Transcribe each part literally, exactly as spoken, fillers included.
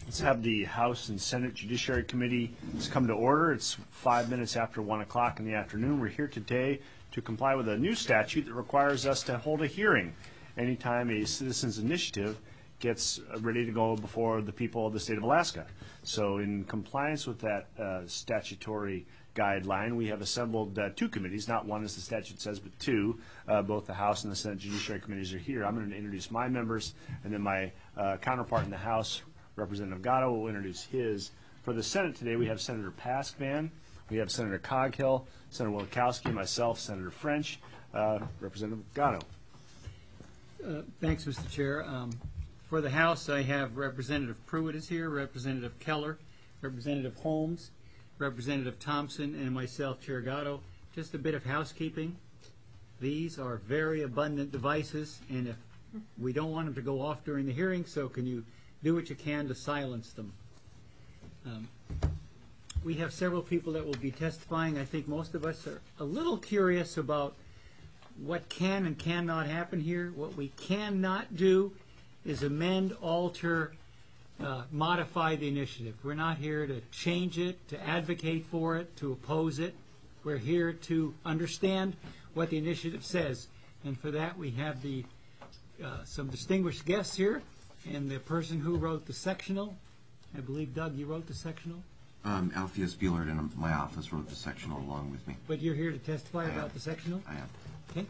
Let's have the House and Senate Judiciary Committee come to order. It's five minutes after one o'clock in the afternoon. We're here today to comply with a new statute that requires us to hold a hearing anytime a citizen's initiative gets ready to go before the people of the state of Alaska. So in compliance with that uh, statutory guideline, we have assembled uh, two committees, not one as the statute says, but two. Uh, both the House and the Senate Judiciary Committees are here. I'm going to introduce my members, and then my uh, counterpart in the House, Representative Gatto, will introduce his. For the Senate today, we have Senator Paskvan, we have Senator Coghill, Senator Wielkowski, myself, Senator French, uh, Representative Gatto. Uh, thanks, Mister Chair. Um, for the House, I have Representative Pruitt is here, Representative Keller, Representative Holmes, Representative Thompson, and myself, Chair Gatto. Just a bit of housekeeping. These are very abundant devices, and if we don't want them to go off during the hearing, so can you do what you can to silence them. Um, we have several people that will be testifying. I think most of us are a little curious about what can and cannot happen here. What we cannot do is amend, alter, uh, modify the initiative. We're not here to change it, to advocate for it, to oppose it. We're here to understand what the initiative says. And for that, we have the uh, some distinguished guests here. And the person who wrote the sectional, I believe, Doug, you wrote the sectional? Um, Alpheus Buellard in my office wrote the sectional along with me. But you're here to testify I about am. the sectional? I am. Okay.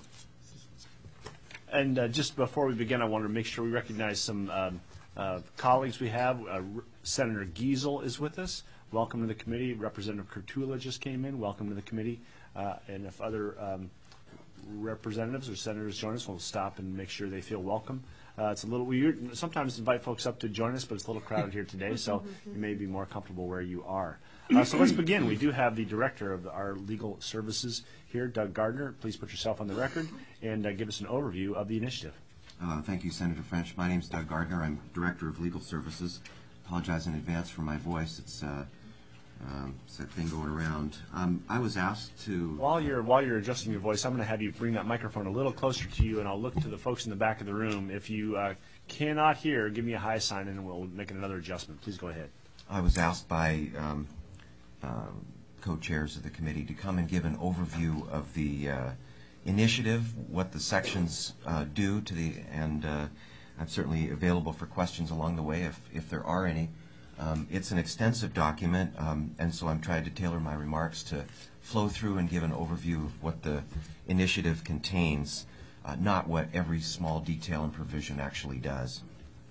And uh, just before we begin, I wanted to make sure we recognize some um, uh, colleagues we have. Uh, Senator Giesel is with us. Welcome to the committee. Representative Kurtula just came in. Welcome to the committee. Uh, and if other um, representatives or senators join us, we'll stop and make sure they feel welcome. Uh, it's a little, we sometimes invite folks up to join us, but it's a little crowded here today, so you may be more comfortable where you are. Uh, so let's begin. We do have the director of our legal services here, Doug Gardner. Please put yourself on the record and uh, give us an overview of the initiative. Uh, thank you, Senator French. My name is Doug Gardner. I'm Director of Legal Services. Apologize in advance for my voice. It's, uh, um, it's that thing going around. Um, I was asked to... While you're, while you're adjusting your voice, I'm going to have you bring that microphone a little closer to you, and I'll look to the folks in the back of the room. If you uh, cannot hear, give me a high sign, and we'll make another adjustment. Please go ahead. I was asked by um, uh, co-chairs of the committee to come and give an overview of the uh, initiative, what the sections uh, do to the, and uh, I'm certainly available for questions along the way if, if there are any. Um, it's an extensive document, um, and so I'm trying to tailor my remarks to flow through and give an overview of what the initiative contains, uh, not what every small detail and provision actually does.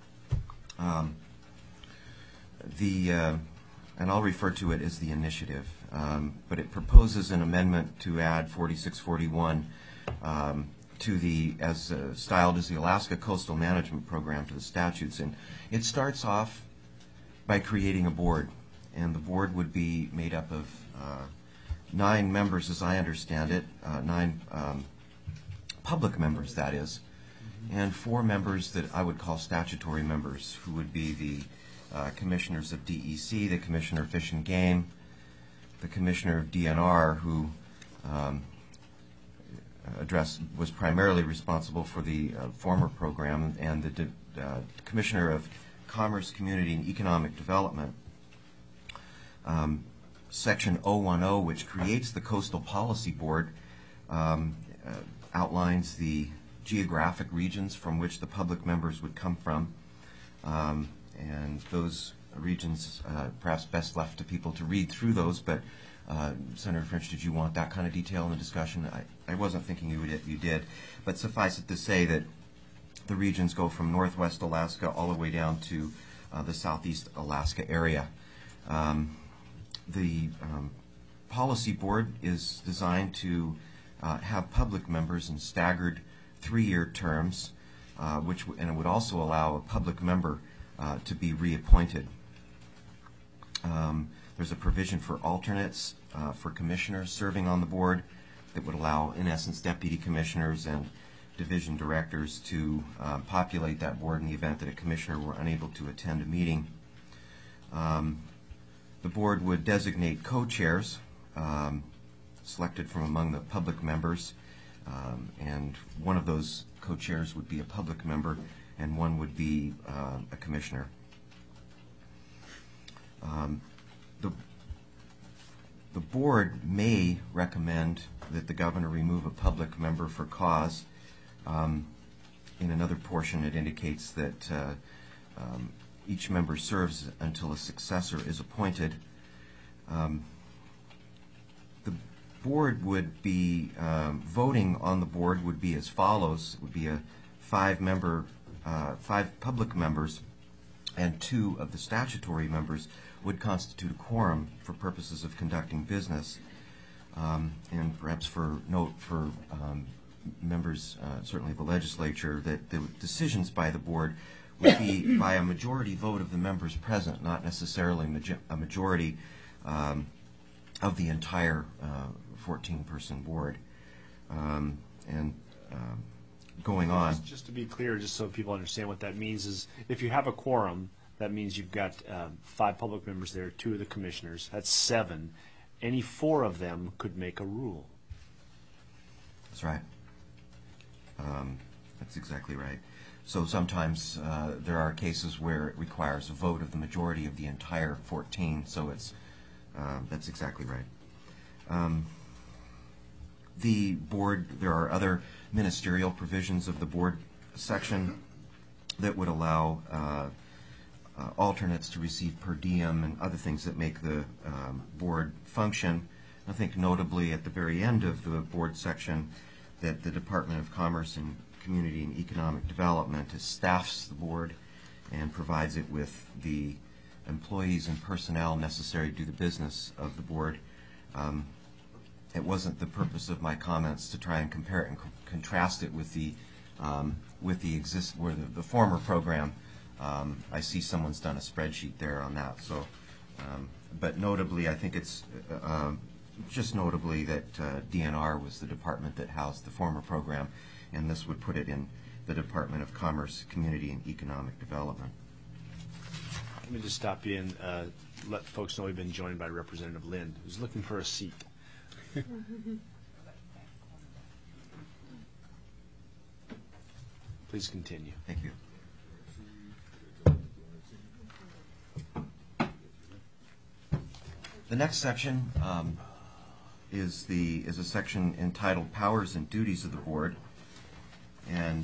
Um, the, uh, and I'll refer to it as the initiative, um, but it proposes an amendment to add forty-six forty-one um, to the, as uh, styled as the Alaska Coastal Management Program, to the statutes. And it starts off by creating a board, and the board would be made up of uh, nine members, as I understand it, uh, nine um, public members, that is, and four members that I would call statutory members, who would be the uh, commissioners of D E C, the commissioner of Fish and Game, the commissioner of D N R, who um, address was primarily responsible for the uh, former program, and the uh, commissioner of Commerce, Community, and Economic Development. Um, Section oh ten, which creates the Coastal Policy Board, um, uh, outlines the geographic regions from which the public members would come from, um, and those regions uh, perhaps best left to people to read through those, but uh, Senator French, did you want that kind of detail in the discussion? I, I wasn't thinking you, would, you did, but suffice it to say that the regions go from northwest Alaska all the way down to uh, the southeast Alaska area. Um, the um, policy board is designed to uh, have public members in staggered three-year terms, uh, which w and it would also allow a public member uh, to be reappointed. Um, there's a provision for alternates uh, for commissioners serving on the board that would allow, in essence, deputy commissioners and division directors to uh, populate that board in the event that a commissioner were unable to attend a meeting. Um, the board would designate co-chairs um, selected from among the public members, um, and one of those co-chairs would be a public member and one would be uh, a commissioner. Um, the, the board may recommend that the governor remove a public member for cause. Um, in another portion, it indicates that uh, um, each member serves until a successor is appointed. Um, the board would be, um, voting on the board would be as follows. It would be a five-member, uh, five public members, and two of the statutory members would constitute a quorum for purposes of conducting business. Um, and perhaps for note for um, members, uh, certainly of the legislature, that the decisions by the board would be by a majority vote of the members present, not necessarily majo- a majority um, of the entire fourteen-person board. Um, and um, going on. Just, just to be clear, just so people understand what that means, is if you have a quorum, that means you've got uh, five public members there, two of the commissioners. That's seven. Any four of them could make a rule. That's right. Um, that's exactly right. So sometimes uh, there are cases where it requires a vote of the majority of the entire fourteen, so it's uh, that's exactly right. Um, the board, there are other ministerial provisions of the board section that would allow uh, uh, alternates to receive per diem and other things that make the um, board function. I think notably at the very end of the board section that the Department of Commerce and Community and Economic Development staffs the board and provides it with the employees and personnel necessary to do the business of the board. Um, it wasn't the purpose of my comments to try and compare it and co- contrast it with the um, with the exist where the, the former program. Um, I see someone's done a spreadsheet there on that. So, um, but notably, I think it's uh, uh, just notably that uh, D N R was the department that housed the former program, and this would put it in the Department of Commerce, Community, and Economic Development. Let me just stop you and uh, let folks know we've been joined by Representative Lind, who's looking for a seat. Please continue. Thank you. The next section um, is the is a section entitled Powers and Duties of the Board, and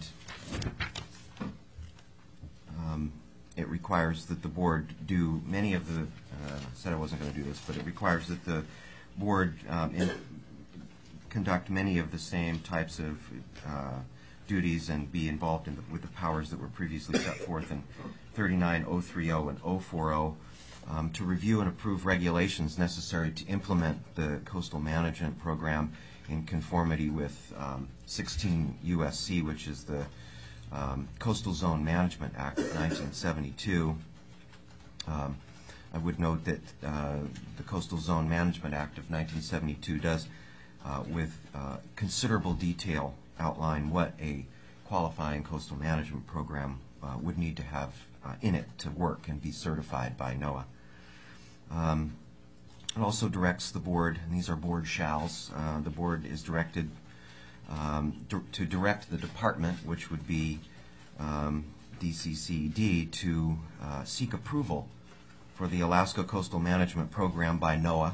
um, it requires that the board do many of the. Uh, I said I wasn't going to do this, but it requires that the board um, in, conduct many of the same types of uh, duties and be involved in the, with the powers that were previously set forth in thirty-nine oh thirty and oh forty. Um, to review and approve regulations necessary to implement the Coastal Management Program in conformity with um, sixteen U S C, which is the um, Coastal Zone Management Act of nineteen seventy-two. Um, I would note that uh, the Coastal Zone Management Act of nineteen seventy-two does, uh, with uh, considerable detail, outline what a qualifying coastal management program uh, would need to have uh, in it to work and be certified by NOAA. Um, it also directs the board, and these are board shalls, uh, the board is directed um, d- to direct the department, which would be um, D C C D, to uh, seek approval for the Alaska Coastal Management Program by NOAA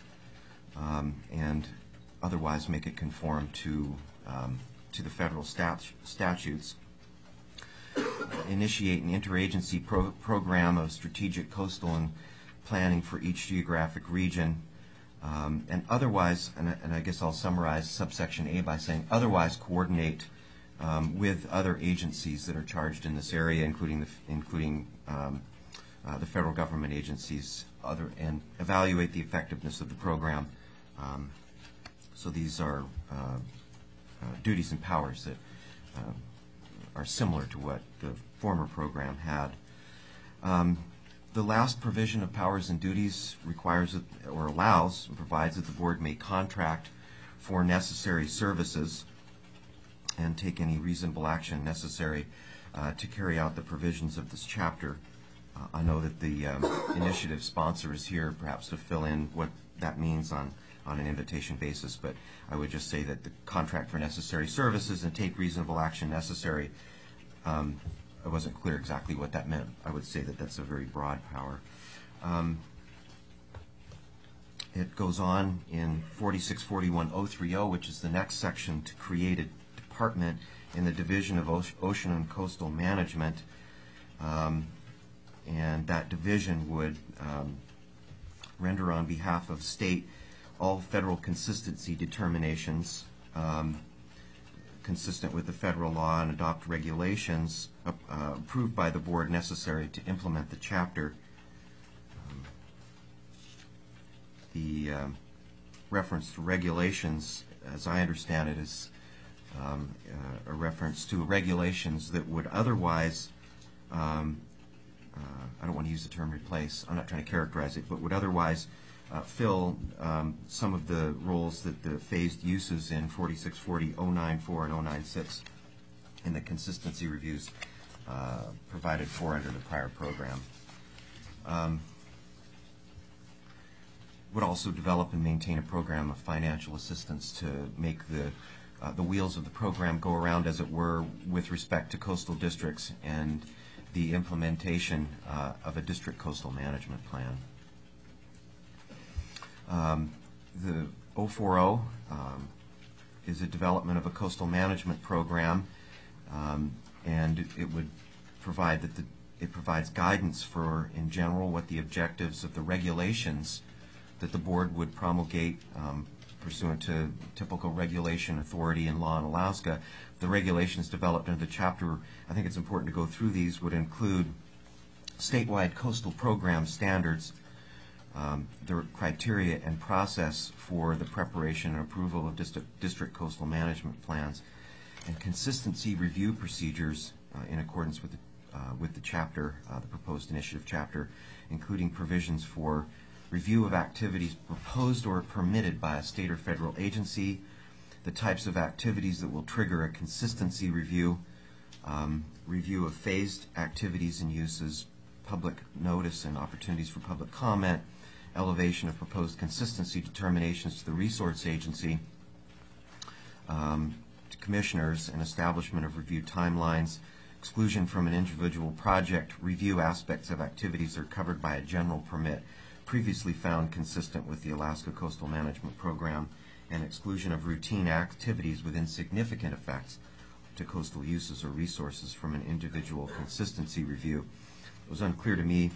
um, and otherwise make it conform to, um, to the federal stat- statutes. Initiate an interagency pro- program of strategic coastal and planning for each geographic region, um, and otherwise, and I, and I guess I'll summarize subsection A by saying otherwise coordinate um, with other agencies that are charged in this area, including the including um, uh, the federal government agencies, other and evaluate the effectiveness of the program. Um, so these are uh, uh, duties and powers that uh, are similar to what the former program had. Um, The last provision of powers and duties requires that, or allows and provides that the board may contract for necessary services and take any reasonable action necessary uh, to carry out the provisions of this chapter. Uh, I know that the um, initiative sponsor is here perhaps to fill in what that means on, on an invitation basis, but I would just say that the contract for necessary services and take reasonable action necessary, um, I wasn't clear exactly what that meant. I would say that that's a very broad power. Um, it goes on in forty-six forty-one oh thirty, which is the next section, to create a department in the Division of Ocean and Coastal Management. Um, and that division would um, render on behalf of state all federal consistency determinations um, consistent with the federal law and adopt regulations uh, uh, approved by the board necessary to implement the chapter. Um, the um, reference to regulations, as I understand it, is um, uh, a reference to regulations that would otherwise um, Uh, I don't want to use the term replace, I'm not trying to characterize it, but would otherwise uh, fill um, some of the roles that the phased uses in forty-six forty, oh nine four, and oh nine six in the consistency reviews uh, provided for under the prior program. Um, would also develop and maintain a program of financial assistance to make the uh, the wheels of the program go around, as it were, with respect to coastal districts and the implementation uh, of a district coastal management plan. Um, the oh forty um, is a development of a coastal management program, um, and it would provide that the, it provides guidance for, in general, what the objectives of the regulations that the board would promulgate um, pursuant to typical regulation authority and law in Alaska. The regulations developed under the chapter, I think it's important to go through these, would include statewide coastal program standards, um, the criteria and process for the preparation and approval of district, district coastal management plans, and consistency review procedures uh, in accordance with the, uh, with the chapter, uh, the proposed initiative chapter, including provisions for review of activities proposed or permitted by a state or federal agency, the types of activities that will trigger a consistency review, um, review of phased activities and uses, public notice and opportunities for public comment, elevation of proposed consistency determinations to the resource agency, um, to commissioners, and establishment of review timelines, exclusion from an individual project, review aspects of activities that are covered by a general permit previously found consistent with the Alaska Coastal Management Program, and exclusion of routine activities with insignificant effects to coastal uses or resources from an individual consistency review. It was unclear to me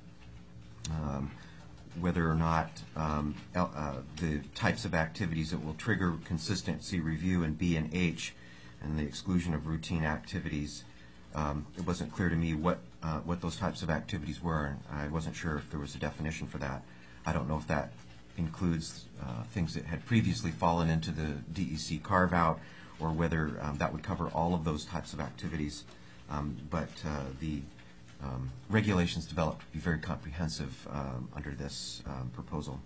um, whether or not um, uh, the types of activities that will trigger consistency review in B and H and the exclusion of routine activities. Um, it wasn't clear to me what uh, what those types of activities were, and I wasn't sure if there was a definition for that. I don't know if that includes uh, things that had previously fallen into the D E C carve-out, or whether um, that would cover all of those types of activities. Um, but uh, the um, regulations developed to be very comprehensive um, under this um, proposal.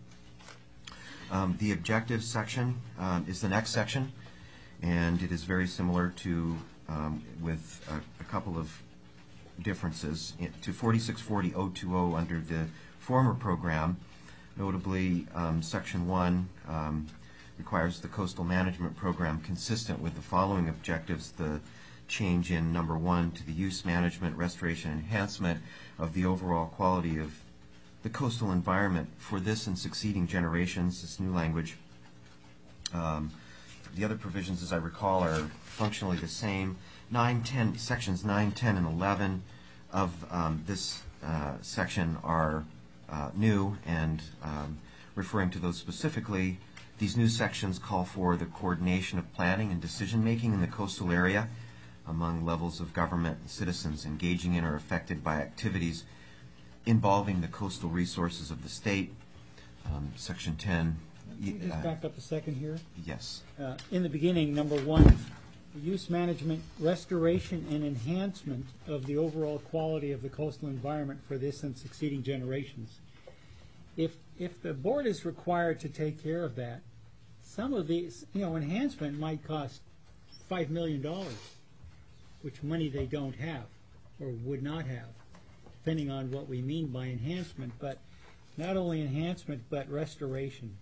Um, the objectives section um, is the next section, and it is very similar to um, with a, a couple of differences in, to forty-six forty oh twenty under the former program. Notably, um, Section one um, requires the coastal management program consistent with the following objectives: the change in number one to the use management, restoration, enhancement of the overall quality of the coastal environment for this and succeeding generations. This new language. Um, the other provisions, as I recall, are functionally the same. Nine, ten, sections nine, ten, and eleven of um, this uh, section are uh, new, and um, referring to those specifically, these new sections call for the coordination of planning and decision-making in the coastal area among levels of government and citizens engaging in or affected by activities involving the coastal resources of the state. Um, Section ten. Just Uh, back up a second here. yes. Uh, in the beginning, number one, use management, restoration, and enhancement of the overall quality of the coastal environment for this and succeeding generations. If if the board is required to take care of that, some of these, you know, enhancement might cost five million dollars, which money they don't have or would not have, depending on what we mean by enhancement. But not only enhancement, but restoration.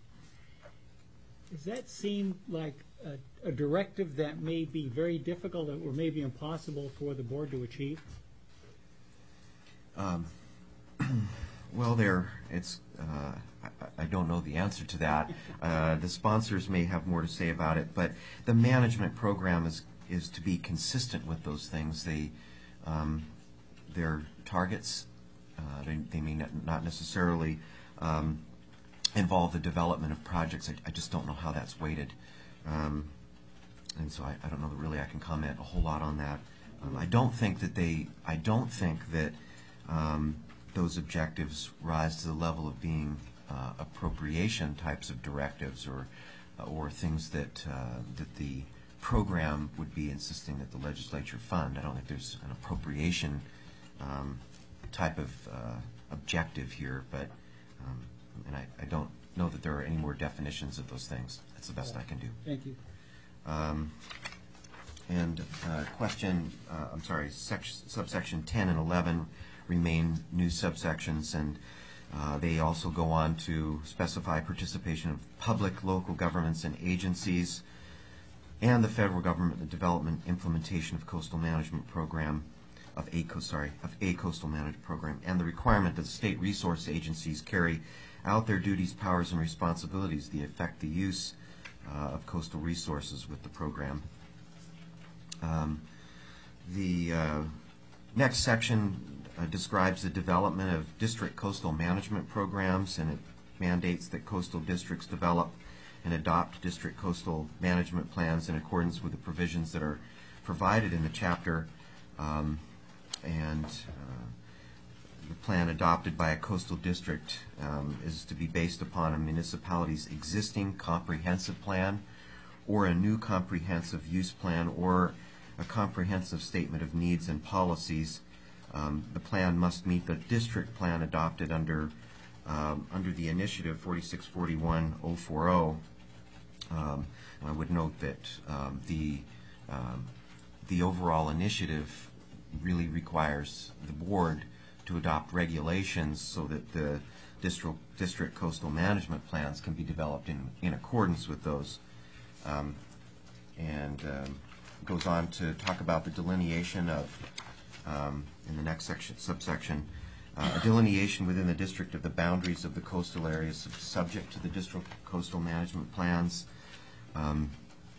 Does that seem like a, a directive that may be very difficult or maybe impossible for the board to achieve? Um, Well, there, it's, uh, I, I don't know the answer to that. Uh, the sponsors may have more to say about it, but the management program is, is to be consistent with those things. They, um, their targets, uh, they, they may not, not necessarily um, involve the development of projects. I, I just don't know how that's weighted. Um, and so I, I don't know that really I can comment a whole lot on that. Um, I don't think that they, I don't think that um, those objectives rise to the level of being uh, appropriation types of directives or uh, or things that uh, that the program would be insisting that the legislature fund. I don't think there's an appropriation um, type of uh, objective here, but um, and I, I don't know that there are any more definitions of those things. That's the best I can do. Thank you. Um, and uh, question, uh, I'm sorry, section, subsection ten and eleven remain new subsections, and uh, they also go on to specify participation of public, local governments and agencies, and the federal government in the development implementation of coastal management program, of a co- sorry, of a coastal management program, and the requirement that the state resource agencies carry out their duties, powers, and responsibilities that affect the use uh, of coastal resources with the program. Um, the uh, next section uh, describes the development of district coastal management programs, and it mandates that coastal districts develop and adopt district coastal management plans in accordance with the provisions that are provided in the chapter. Um, and uh, the plan adopted by a coastal district um, is to be based upon a municipality's existing comprehensive plan or a new comprehensive use plan or a comprehensive statement of needs and policies. Um, the plan must meet the district plan adopted under um, under the initiative forty-six forty-one oh forty. Um, I would note that um, the um, the overall initiative really requires the board to adopt regulations so that the district district coastal management plans can be developed in in accordance with those. Um, and um, goes on to talk about the delineation of, um, in the next section, subsection, uh, a delineation within the district of the boundaries of the coastal areas subject to the district coastal management plans, um,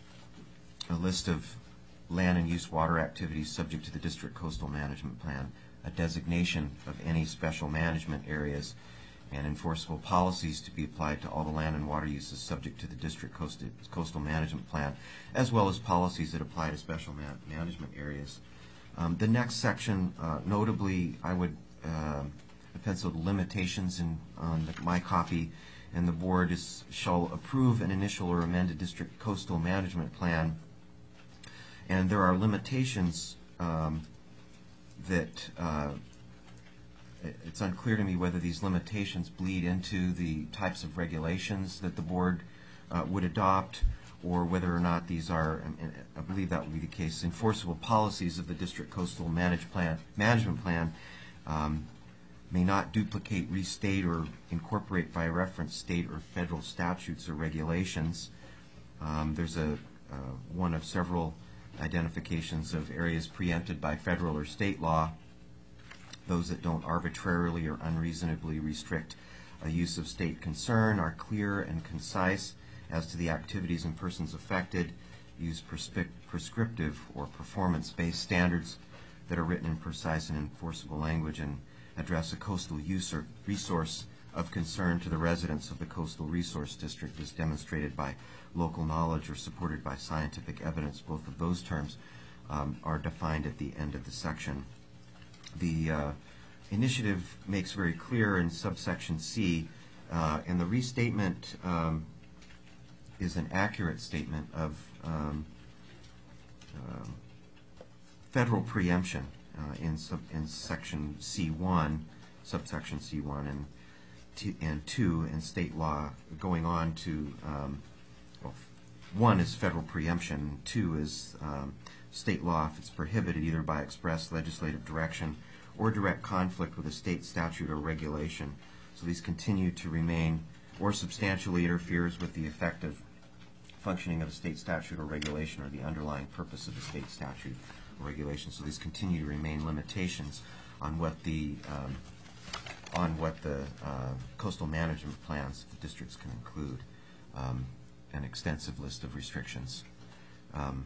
a list of land and use water activities subject to the district coastal management plan, a designation of any special management areas, and enforceable policies to be applied to all the land and water uses subject to the district coastal, coastal management plan, as well as policies that apply to special man management areas. Um, the next section, uh, notably, I would uh, pencil limitations in on the, my copy, and the board is shall approve an initial or amended district coastal management plan, and there are limitations um, that. Uh, It's unclear to me whether these limitations bleed into the types of regulations that the board uh, would adopt, or whether or not these are, and I believe that would be the case, enforceable policies of the district coastal manage plan, management plan um, may not duplicate, restate, or incorporate by reference state or federal statutes or regulations. Um, there's a uh, one of several identifications of areas preempted by federal or state law. Those that don't arbitrarily or unreasonably restrict a use of state concern are clear and concise as to the activities and persons affected, use prescriptive or performance-based standards that are written in precise and enforceable language, and address a coastal use or resource of concern to the residents of the coastal resource district as demonstrated by local knowledge or supported by scientific evidence. Both of those terms um, are defined at the end of the section. The uh, initiative makes very clear in subsection C, uh, and the restatement um, is an accurate statement of um, uh, federal preemption uh, in, sub, in section C one, subsection C one, and, t and two, and state law going on to, um, well, one is federal preemption, two is um, state law if it's prohibited either by express legislative direction or direct conflict with a state statute or regulation. So these continue to remain or substantially interferes with the effective functioning of a state statute or regulation or the underlying purpose of the state statute or regulation. So these continue to remain limitations on what the um, on what the uh, coastal management plans the districts can include, um, an extensive list of restrictions. Um,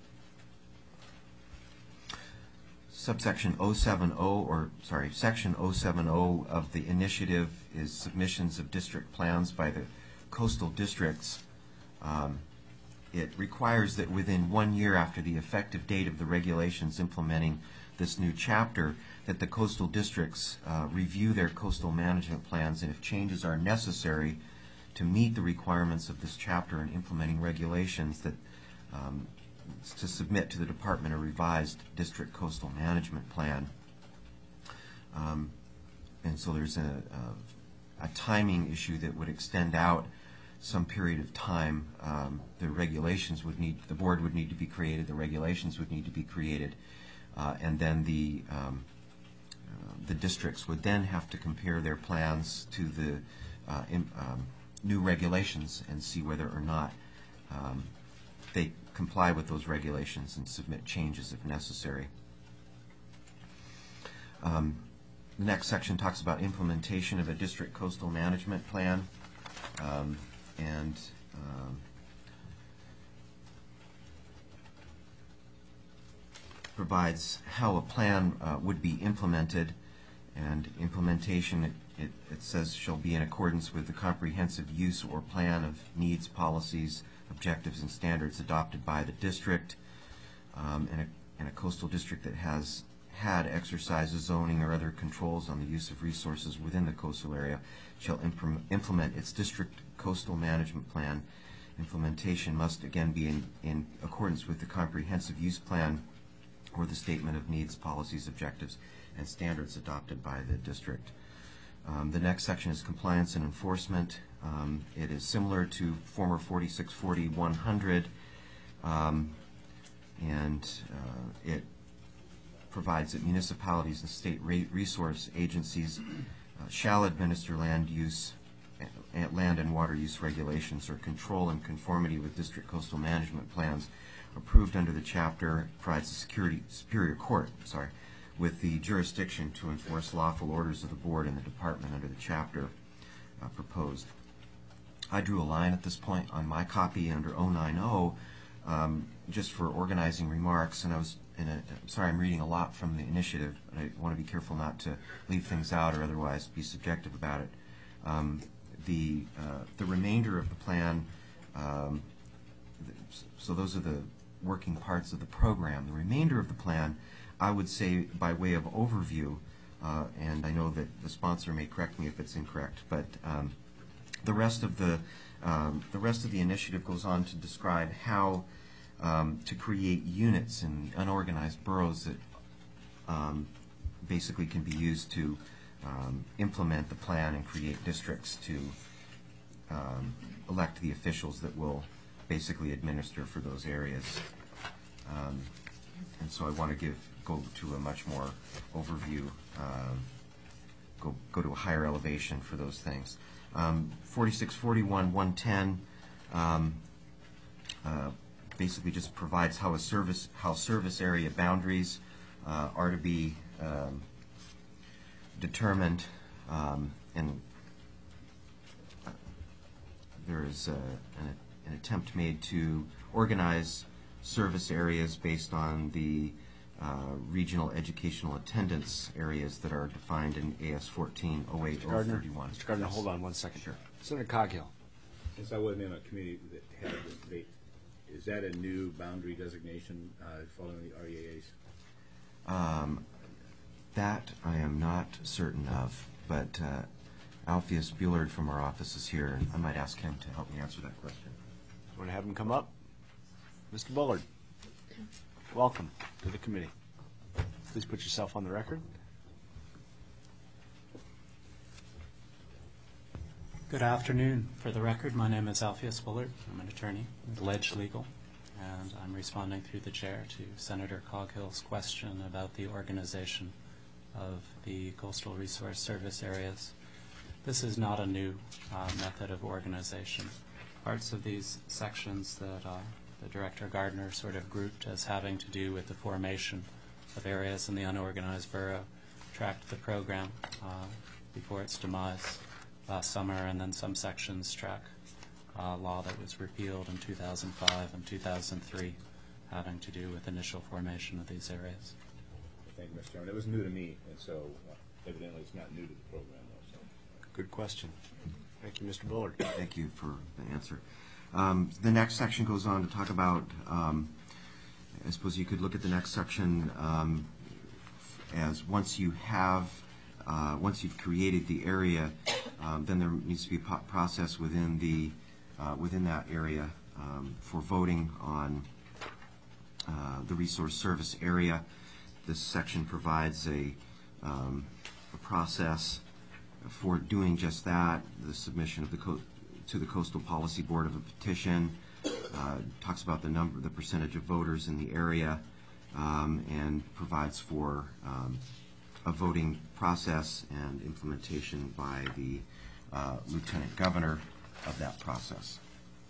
subsection oh seven oh, or sorry, section oh seven oh of the initiative is submissions of district plans by the coastal districts. Um, it requires that within one year after the effective date of the regulations implementing this new chapter, that the coastal districts uh, review their coastal management plans, and if changes are necessary to meet the requirements of this chapter and implementing regulations, that um, to submit to the department a revised district coastal management plan. Um, and so there's a, a, a timing issue that would extend out some period of time. Um, the regulations would need, the board would need to be created, the regulations would need to be created, uh, and then the um, uh, the districts would then have to compare their plans to the uh, in, um, new regulations and see whether or not um, they comply with those regulations and submit changes if necessary. Um, the next section talks about implementation of a district coastal management plan, um, and um, provides how a plan uh, would be implemented, and implementation, it, it, it says, shall be in accordance with the comprehensive use or plan of needs, policies, objectives, and standards adopted by the district. Um, and, a, and a coastal district that has had exercises, zoning, or other controls on the use of resources within the coastal area shall implement, implement its district coastal management plan. Implementation must again be in, in accordance with the comprehensive use plan or the statement of needs, policies, objectives, and standards adopted by the district. Um, the next section is compliance and enforcement. Um, it is similar to former forty-six forty one hundred, um, and uh, it provides that municipalities and state resource agencies uh, shall administer land use, uh, land and water use regulations or control in conformity with district coastal management plans approved under the chapter. Provides the security, Superior Court, sorry, with the jurisdiction to enforce lawful orders of the board and the department under the chapter uh, proposed. I drew a line at this point on my copy under oh nine oh, um, just for organizing remarks, and I was in a, I'm sorry, I'm reading a lot from the initiative, but I want to be careful not to leave things out or otherwise be subjective about it. Um, the, uh, the remainder of the plan, um, so those are the working parts of the program. The remainder of the plan, I would say, by way of overview, uh, and I know that the sponsor may correct me if it's incorrect, but um, the rest of the um, the rest of the initiative goes on to describe how um, to create units in unorganized boroughs that um, basically can be used to um, implement the plan and create districts to um, elect the officials that will basically administer for those areas. Um, and so I want to give go to a much more overview, um, go go to a higher elevation for those things. Um, forty-six forty-one one ten um, uh, basically just provides how a service how service area boundaries uh, are to be um, determined, um, and there is uh, an, an attempt made to organize service areas based on the uh, regional educational attendance areas that are defined in A S fourteen oh eight oh thirty-one. Mister Gardner, hold on one second. Sure. Senator Coghill. Since I wasn't in a committee that had this debate, is that a new boundary designation uh, following the R E A As? Um, that I am not certain of, but uh, Alpheus Bullard from our office is here, and I might ask him to help me answer that question. Want to have him come up? Mister Bullard, welcome to the committee. Please put yourself on the record. Good afternoon. For the record, my name is Alpheus Bullard. I'm an attorney with Ledge Legal, and I'm responding through the chair to Senator Coghill's question about the organization of the Coastal Resource Service areas. This is not a new uh, method of organization. Parts of these sections that uh, the Director Gardner sort of grouped as having to do with the formation of areas in the unorganized borough tracked the program uh, before its demise last summer, and then some sections track uh, law that was repealed in two thousand five and two thousand three, having to do with initial formation of these areas. Thank you, Mister Chairman. It was new to me, and so uh, evidently it's not new to the program, though. So. Good question. Thank you, Mister Bullard. Thank you for the answer. Um, the next section goes on to talk about, um, I suppose you could look at the next section um, as once you have, uh, once you've created the area, um, then there needs to be a process within the, uh, within that area um, for voting on uh, the resource service area. This section provides a, um, a process for doing just that, the submission of the co to the Coastal Policy Board of a petition, uh, talks about the number, the percentage of voters in the area, um, and provides for um, a voting process and implementation by the uh, Lieutenant Governor of that process.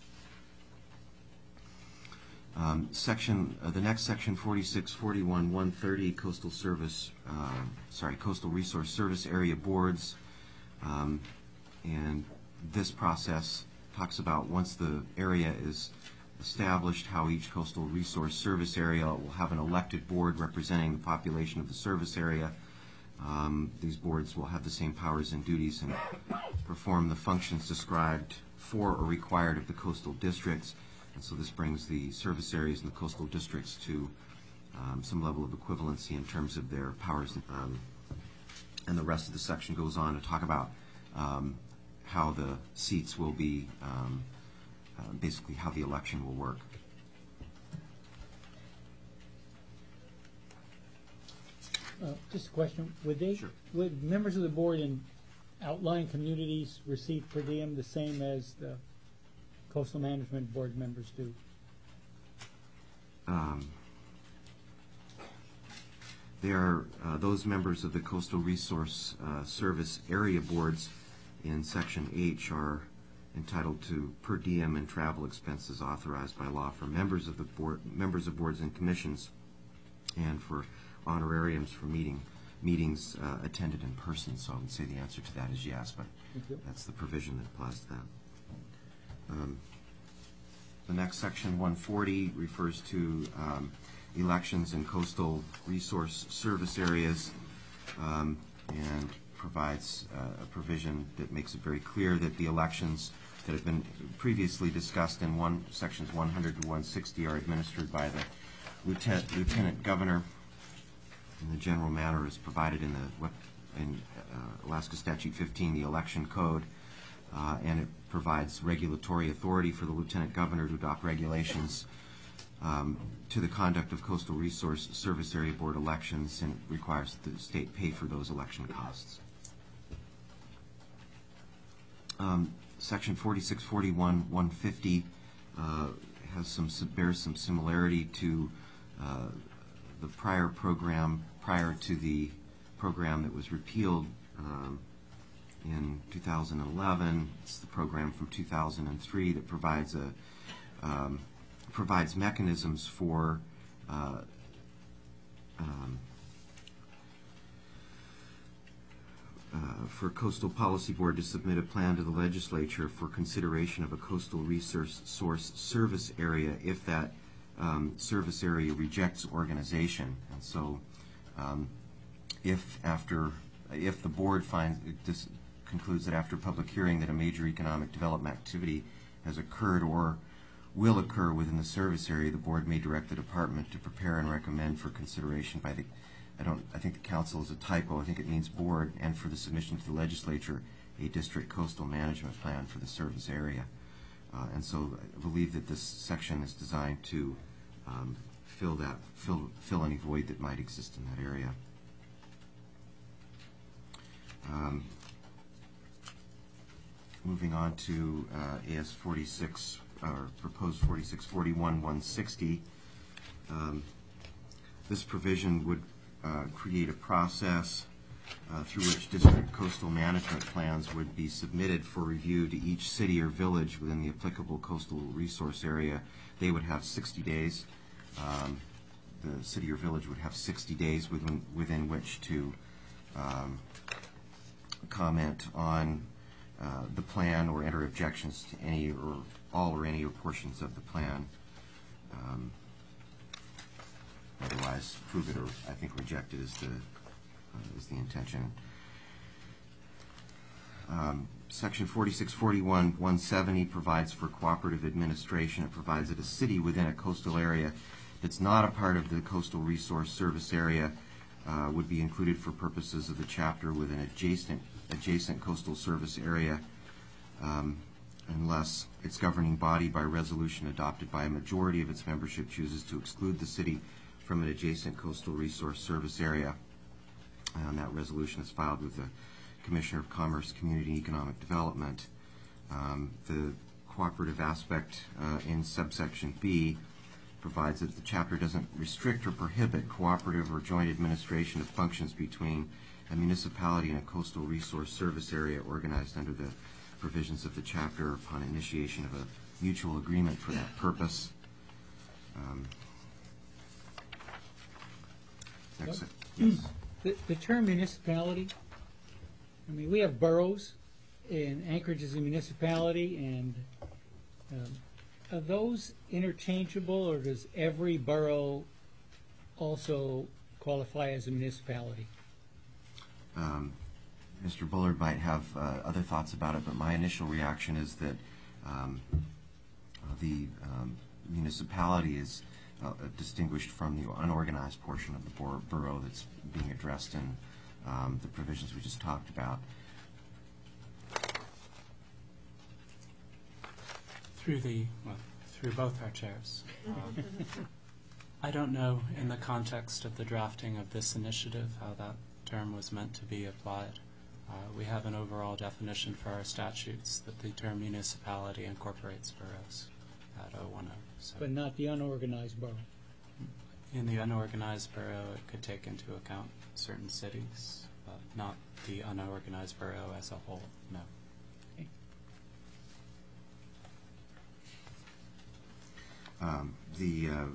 Um, section, uh, the next section, forty-six forty-one one thirty, Coastal Service, uh, sorry, Coastal Resource Service Area Boards. Um, and this process talks about once the area is established, how each coastal resource service area will have an elected board representing the population of the service area. Um, these boards will have the same powers and duties and perform the functions described for or required of the coastal districts. And so this brings the service areas in the coastal districts to um, some level of equivalency in terms of their powers. Um, And the rest of the section goes on to talk about um, how the seats will be, um, uh, basically how the election will work. Uh, Just a question, would they, Sure. would members of the board in outlying communities receive per diem the same as the coastal management board members do? Um, They are, uh, those members of the Coastal Resource uh, Service Area Boards in Section H are entitled to per diem and travel expenses authorized by law for members of the board, members of boards and commissions, and for honorariums for meeting meetings uh, attended in person. So I would say the answer to that is yes, but that's the provision that applies to that. Um, the next section, one forty, refers to um, elections in coastal resource service areas, um, and provides uh, a provision that makes it very clear that the elections that have been previously discussed in one sections one hundred to one sixty are administered by the lieutenant, lieutenant governor in the general manner as provided in the what in uh, Alaska Statute fifteen, the election code, uh, and it provides regulatory authority for the lieutenant governor to adopt regulations Um, to the conduct of Coastal Resource Service Area Board elections, and requires that the state pay for those election costs. Um, Section forty-six forty-one one fifty uh, has some bears some similarity to uh, the prior program, prior to the program that was repealed um, in two thousand eleven. It's the program from two thousand three that provides a um, provides mechanisms for uh, um, uh, for Coastal Policy Board to submit a plan to the legislature for consideration of a coastal resource source service area if that um, service area rejects organization. And so um, if after if the board finds this concludes that after public hearing that a major economic development activity has occurred or will occur within the service area, the board may direct the department to prepare and recommend for consideration by the, I don't, I think the council is a typo, I think it means board, and for the submission to the legislature, a district coastal management plan for the service area. Uh, and so I believe that this section is designed to um, fill that, fill, fill any void that might exist in that area. Um, moving on to uh, A S forty-six, or proposed forty-six forty-one one sixty, um, this provision would uh, create a process uh, through which district coastal management plans would be submitted for review to each city or village within the applicable coastal resource area. They would have sixty days. Um, the city or village would have sixty days within, within which to um, comment on uh, the plan or enter objections to any or all or any or portions of the plan. Um, otherwise, approve it or I think reject it is the uh, is the intention. Um, Section forty-six forty-one one seventy provides for cooperative administration. It provides that a city within a coastal area that's not a part of the Coastal Resource Service Area uh, would be included for purposes of the chapter with an adjacent adjacent coastal service area um, unless its governing body by resolution adopted by a majority of its membership chooses to exclude the city from an adjacent coastal resource service area. And that resolution is filed with the Commissioner of Commerce, Community and Economic Development. Um, the cooperative aspect uh, in subsection B provides that the chapter doesn't restrict or prohibit cooperative or joint administration of functions between a municipality and a coastal resource service area organized under the provisions of the chapter upon initiation of a mutual agreement for that purpose. Um, next, yes. The, the term municipality, I mean, we have boroughs, and Anchorage is a municipality, and um, are those interchangeable, or does every borough also qualify as a municipality? Um, Mister Bullard might have uh, other thoughts about it, but my initial reaction is that um, uh, the um, municipality is uh, distinguished from the unorganized portion of the bor borough that's being addressed in um, the provisions we just talked about. Through the, well, through both our chairs. Um, I don't know in the context of the drafting of this initiative how that term was meant to be applied. Uh, we have an overall definition for our statutes that the term municipality incorporates boroughs at oh one oh. So But not the unorganized borough. in the unorganized borough, it could take into account certain cities, but not the unorganized borough as a whole, no. Um, the uh,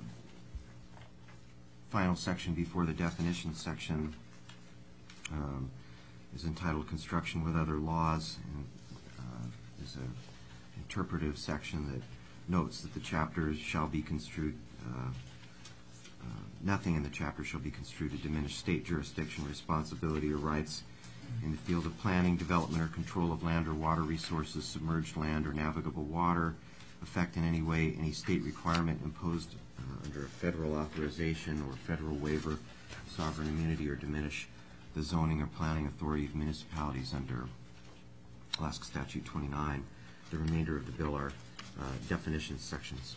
final section before the definition section um, is entitled Construction with Other Laws, and uh, is an interpretive section that notes that the chapters shall be construed, uh, uh, nothing in the chapter shall be construed to diminish state jurisdiction, responsibility, or rights in the field of planning, development, or control of land or water resources, submerged land, or navigable water, affect in any way any state requirement imposed uh, under a federal authorization or federal waiver of sovereign immunity, or diminish the zoning or planning authority of municipalities under Alaska Statute twenty-nine. The remainder of the bill are uh, definition sections.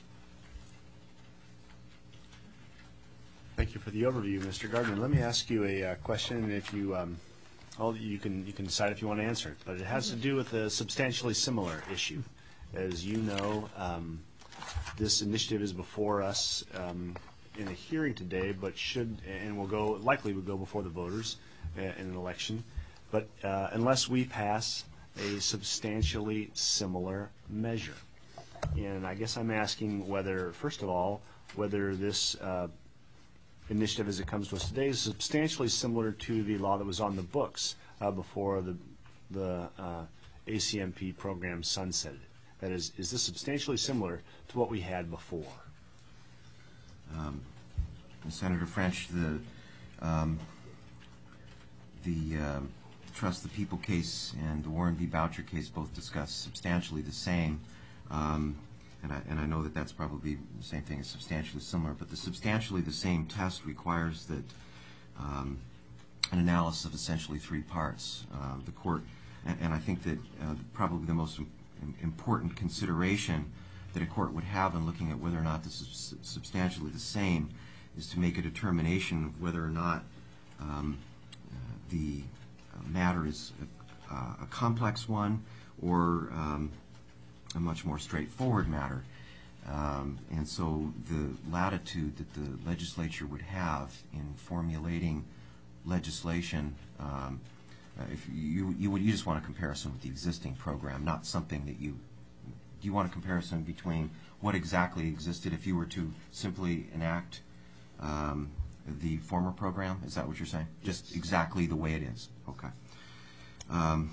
Thank you for the overview, Mister Gardner. Let me ask you a uh, question, and if you, um, well, you can you can decide if you want to answer it. But it has to do with a substantially similar issue. As you know, um, this initiative is before us um, in a hearing today, but should and will go likely will go before the voters uh, in an election. But uh, unless we pass a substantially similar measure, and I guess I'm asking whether, first of all, whether this uh, initiative as it comes to us today is substantially similar to the law that was on the books uh, before the the uh, A C M P program sunsetted. That is, is this substantially similar to what we had before? Um, Senator French, the um, the um, Trust the People case and the Warren v. Boucher case both discuss substantially the same, um, and I and I know that that's probably the same thing as substantially similar. But the substantially the same test requires that um, an analysis of essentially three parts. Uh, the court, and, and I think that uh, probably the most important consideration that a court would have in looking at whether or not this is substantially the same is to make a determination of whether or not um, uh, the matter is a, a complex one or um, a much more straightforward matter. Um, and so the latitude that the legislature would have in formulating legislation, um, Uh, if you you would you just want a comparison with the existing program, not something that you do you want a comparison between what exactly existed if you were to simply enact um, the former program? Is that what you're saying? Just exactly the way it is. Okay. Um,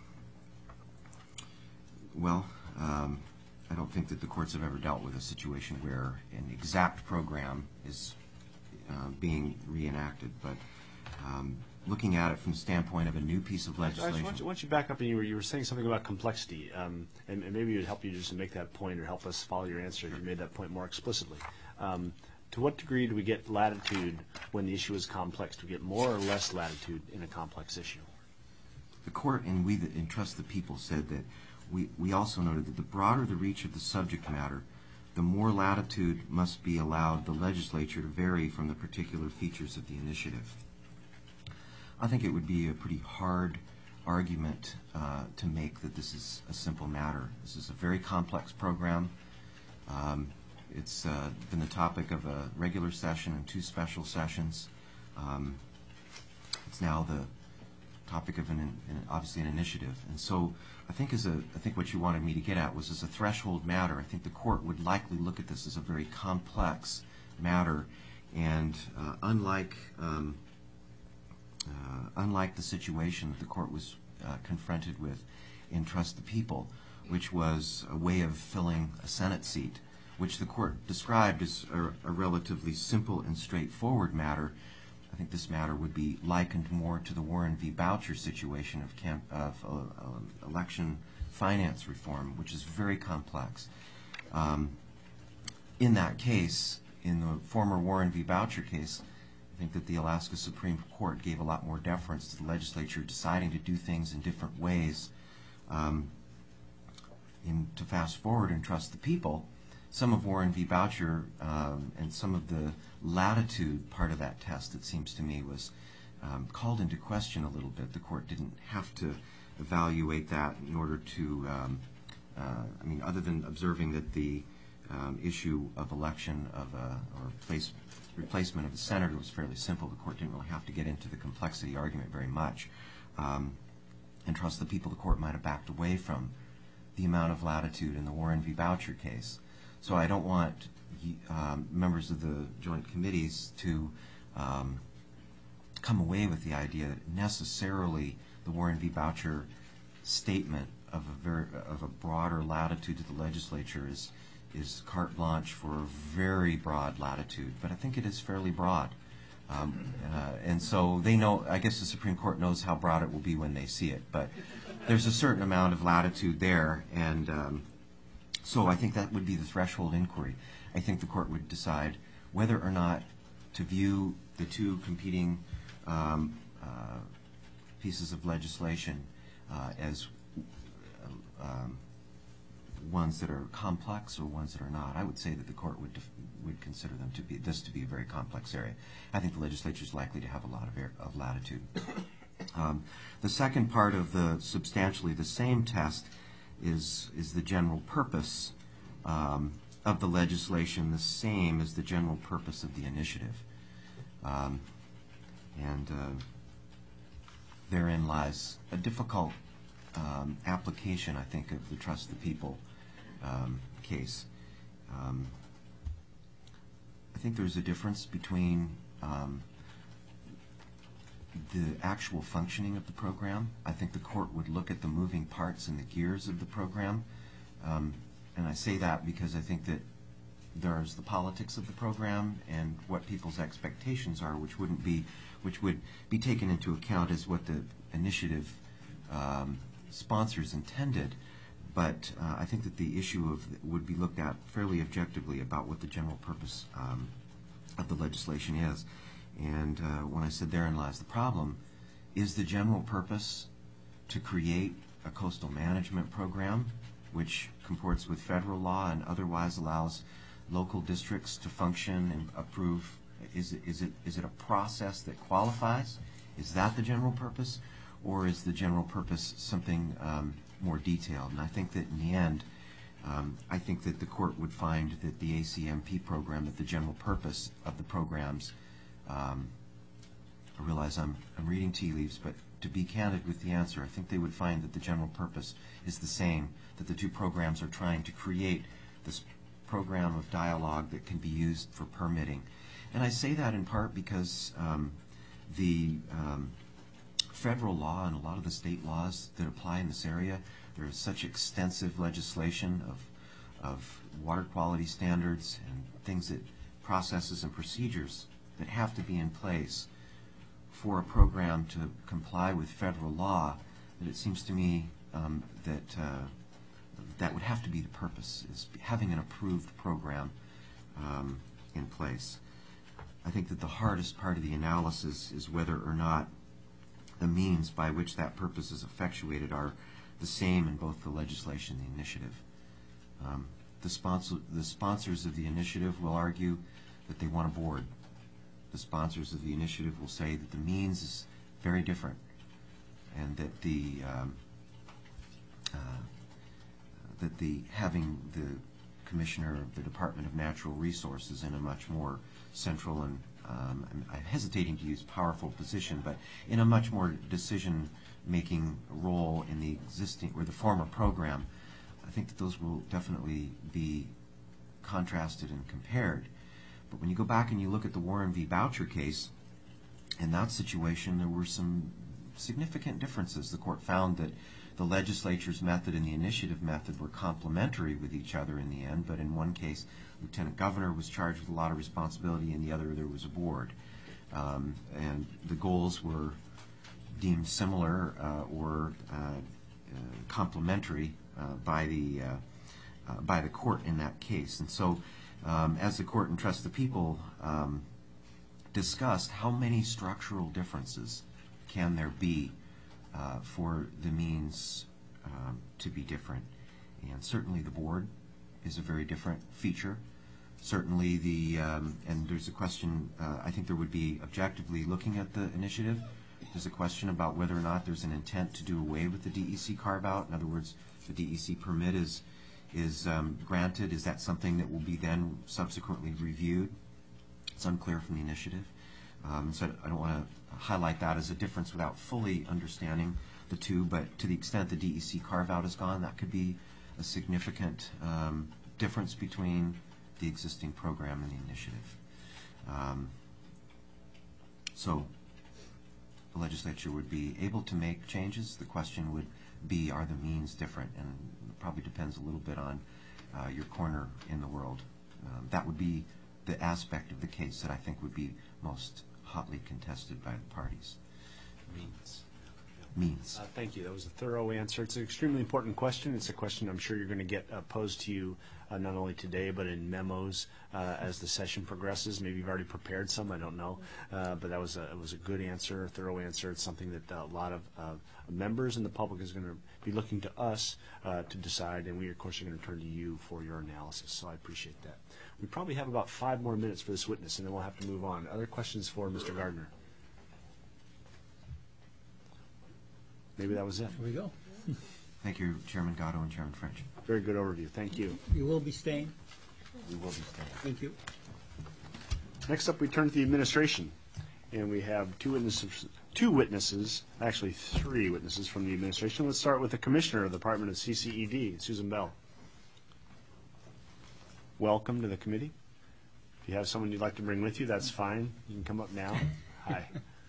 well, um, I don't think that the courts have ever dealt with a situation where an exact program is uh, being reenacted, but um, looking at it from the standpoint of a new piece of legislation. Why don't you, why don't you back up and you were, you were saying something about complexity, um, and, and maybe it would help you just to make that point or help us follow your answer if you made that point more explicitly. Um, to what degree do we get latitude when the issue is complex? Do we get more or less latitude in a complex issue? The court and we that entrust the people said that we, we also noted that the broader the reach of the subject matter, the more latitude must be allowed the legislature to vary from the particular features of the initiative. I think it would be a pretty hard argument uh, to make that this is a simple matter. This is a very complex program. Um, it's uh, been the topic of a regular session and two special sessions. Um, it's now the topic of an, an obviously an initiative, and so I think as a I think what you wanted me to get at was as a threshold matter. I think the court would likely look at this as a very complex matter, and uh, unlike um, uh, unlike the situation that the court was uh, confronted with in Trust the People, which was a way of filling a Senate seat, which the court described as a, a relatively simple and straightforward matter. I think this matter would be likened more to the Warren v. Boucher situation of, camp, of uh, uh, election finance reform, which is very complex. Um, in that case, in the former Warren v. Boucher case, I think that the Alaska Supreme Court gave a lot more deference to the legislature deciding to do things in different ways. Um, in, to fast forward and Trust the People, some of Warren v. Boucher um, and some of the latitude part of that test, it seems to me, was um, called into question a little bit. The court didn't have to evaluate that in order to, um, uh, I mean, other than observing that the um, issue of election of a, or place, replacement of a senator was fairly simple. The court didn't really have to get into the complexity argument very much. Um, and Trust the People, the court might have backed away from the amount of latitude in the Warren v. Boucher case. So I don't want um, members of the joint committees to um, come away with the idea that necessarily the Warren v. Boucher statement of a very of a broader latitude to the legislature is is carte blanche for a very broad latitude. But I think it is fairly broad, um, uh, and so they know. I guess the Supreme Court knows how broad it will be when they see it. But there's a certain amount of latitude there, and um, so I think that would be the threshold inquiry. I think the court would decide whether or not to view the two competing um, uh, pieces of legislation uh, as uh, um, ones that are complex or ones that are not. I would say that the court would def- would consider them to be this to be a very complex area. I think the legislature is likely to have a lot of, air, of latitude. Um, the second part of the substantially the same test is is the general purpose um, of the legislation the same as the general purpose of the initiative, um, and uh, therein lies a difficult um, application, I think, of the Trust the People um, case. Um, I think there's a difference between um, the actual functioning of the program. I think the court would look at the moving parts and the gears of the program. Um, and I say that because I think that there's the politics of the program and what people's expectations are, which wouldn't be, which would be taken into account as what the initiative um, sponsors intended. But uh, I think that the issue of would be looked at fairly objectively about what the general purpose um, of the legislation is. And uh, when I said therein lies the problem, is the general purpose to create a coastal management program which comports with federal law and otherwise allows local districts to function and approve? Is it, is it, is it a process that qualifies? Is that the general purpose? Or is the general purpose something um, more detailed? And I think that in the end, um, I think that the court would find that the A C M P program, that the general purpose of the programs, um, I realize I'm, I'm reading tea leaves, but to be candid with the answer, I think they would find that the general purpose is the same, that the two programs are trying to create this program of dialogue that can be used for permitting. And I say that in part because um, the um, federal law and a lot of the state laws that apply in this area. There is such extensive legislation of, of water quality standards and things that, processes and procedures that have to be in place for a program to comply with federal law, that it seems to me um, that uh, that would have to be the purpose, is having an approved program um, in place. I think that the hardest part of the analysis is whether or not the means by which that purpose is effectuated are the same in both the legislation and the initiative. Um, the, sponsor, the sponsors of the initiative will argue that they want a board. The sponsors of the initiative will say that the means is very different, and that the um, uh, that the having the commissioner of the Department of Natural Resources in a much more central and um, I'm, I'm hesitating to use powerful position, but in a much more decision-making role in the existing or the former program, I think that those will definitely be contrasted and compared. But when you go back and you look at the Warren v. Boucher case, in that situation there were some significant differences. The court found that the legislature's method and the initiative method were complementary with each other in the end, but in one case Lieutenant Governor was charged with a lot of responsibility, in the other there was a board. Um, and the goals were deemed similar uh, or uh, uh, complementary uh, by the uh, uh, by the court in that case. And so um, as the court and Trust the People um, discussed, how many structural differences can there be uh, for the means um, to be different? And certainly the board is a very different feature. Certainly the, um, and there's a question, uh, I think there would be objectively looking at the initiative, there's a question about whether or not there's an intent to do away with the D E C carve-out. In other words, the D E C permit is, is um, granted. Is that something that will be then subsequently reviewed? It's unclear from the initiative. Um, so I don't want to highlight that as a difference without fully understanding the two, but to the extent the D E C carve-out is gone, that could be a significant um, difference between the existing program and the initiative. Um, so the legislature would be able to make changes. The question would be, are the means different? And it probably depends a little bit on uh, your corner in the world. Um, that would be the aspect of the case that I think would be most hotly contested by the parties. Means. Means. Uh, thank you. That was a thorough answer. It's an extremely important question. It's a question I'm sure you're going to get uh, posed to you uh, not only today but in memos uh, as the session progresses. Maybe you've already prepared some. I don't know. Uh, but that was a, it was a good answer, a thorough answer. It's something that uh, a lot of uh, members and the public is going to be looking to us uh, to decide, and we, of course, are going to turn to you for your analysis. So I appreciate that. We probably have about five more minutes for this witness, and then we'll have to move on. Other questions for Mister Gardner? Maybe that was it. Here we go. Thank you, Chairman Gatto and Chairman French. Very good overview. Thank you. You will be staying? We will be staying. Thank you. Next up, we turn to the administration, and we have two witnesses, two witnesses, actually three witnesses from the administration. Let's start with the Commissioner of the Department of C C E D, Susan Bell. Welcome to the committee. If you have someone you'd like to bring with you, that's fine. You can come up now. Hi.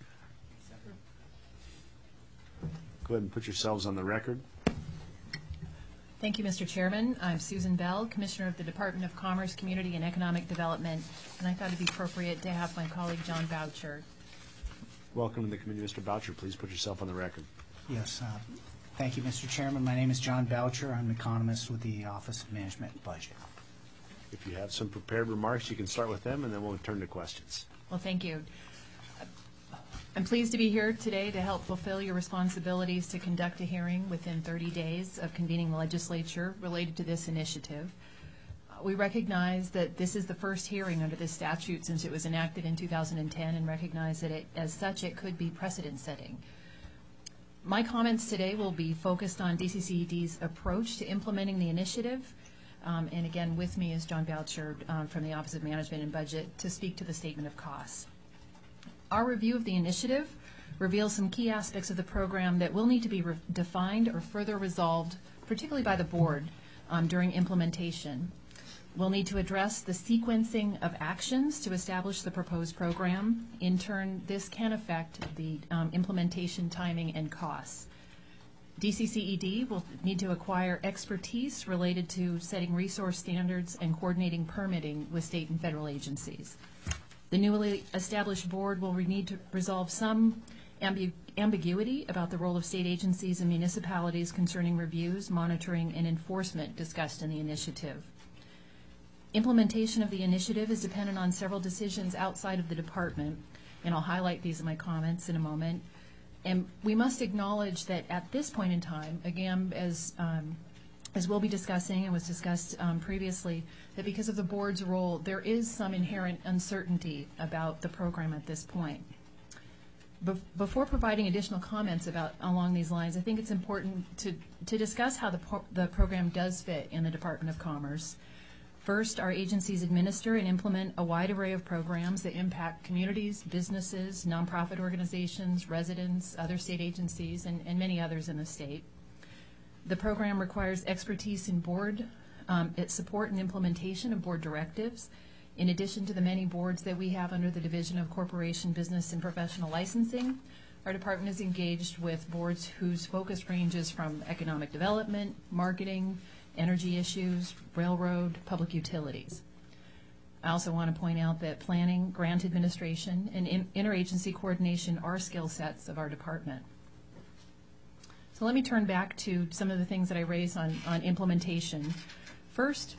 Go ahead and put yourselves on the record. Thank you, Mister Chairman. I'm Susan Bell, Commissioner of the Department of Commerce, Community, and Economic Development, and I thought it'd be appropriate to have my colleague John Boucher. Welcome to the committee, Mister Boucher. Please put yourself on the record. Yes. Uh, thank you, Mister Chairman. My name is John Boucher. I'm an economist with the Office of Management and Budget. If you have some prepared remarks, you can start with them, and then we'll turn to questions. Well, thank you. I'm pleased to be here today to help fulfill your responsibilities to conduct a hearing within thirty days of convening the legislature related to this initiative. Uh, we recognize that this is the first hearing under this statute since it was enacted in two thousand ten, and recognize that it, as such it could be precedent-setting. My comments today will be focused on D C C E D's approach to implementing the initiative. Um, and again, with me is John Boucher um, from the Office of Management and Budget to speak to the statement of costs. Our review of the initiative reveals some key aspects of the program that will need to be re- defined or further resolved, particularly by the board, um, during implementation. We'll need to address the sequencing of actions to establish the proposed program. In turn, this can affect the um, implementation timing and costs. D C C E D will need to acquire expertise related to setting resource standards and coordinating permitting with state and federal agencies. The newly established board will need to resolve some ambu ambiguity about the role of state agencies and municipalities concerning reviews, monitoring, and enforcement discussed in the initiative. Implementation of the initiative is dependent on several decisions outside of the department, and I'll highlight these in my comments in a moment. And we must acknowledge that at this point in time, again, as um, as we'll be discussing and was discussed um, previously, that because of the board's role, there is some inherent uncertainty about the program at this point. Be before providing additional comments about along these lines, I think it's important to, to discuss how the, pro the program does fit in the Department of Commerce. First, our agencies administer and implement a wide array of programs that impact communities, businesses, nonprofit organizations, residents, other state agencies, and, and many others in the state. The program requires expertise in board, um, its support and implementation of board directives, in addition to the many boards that we have under the Division of Corporation, Business, and Professional Licensing. Our department is engaged with boards whose focus ranges from economic development, marketing, energy issues, railroad, public utilities. I also want to point out that planning, grant administration, and in interagency coordination are skill sets of our department. So let me turn back to some of the things that I raised on, on implementation. First,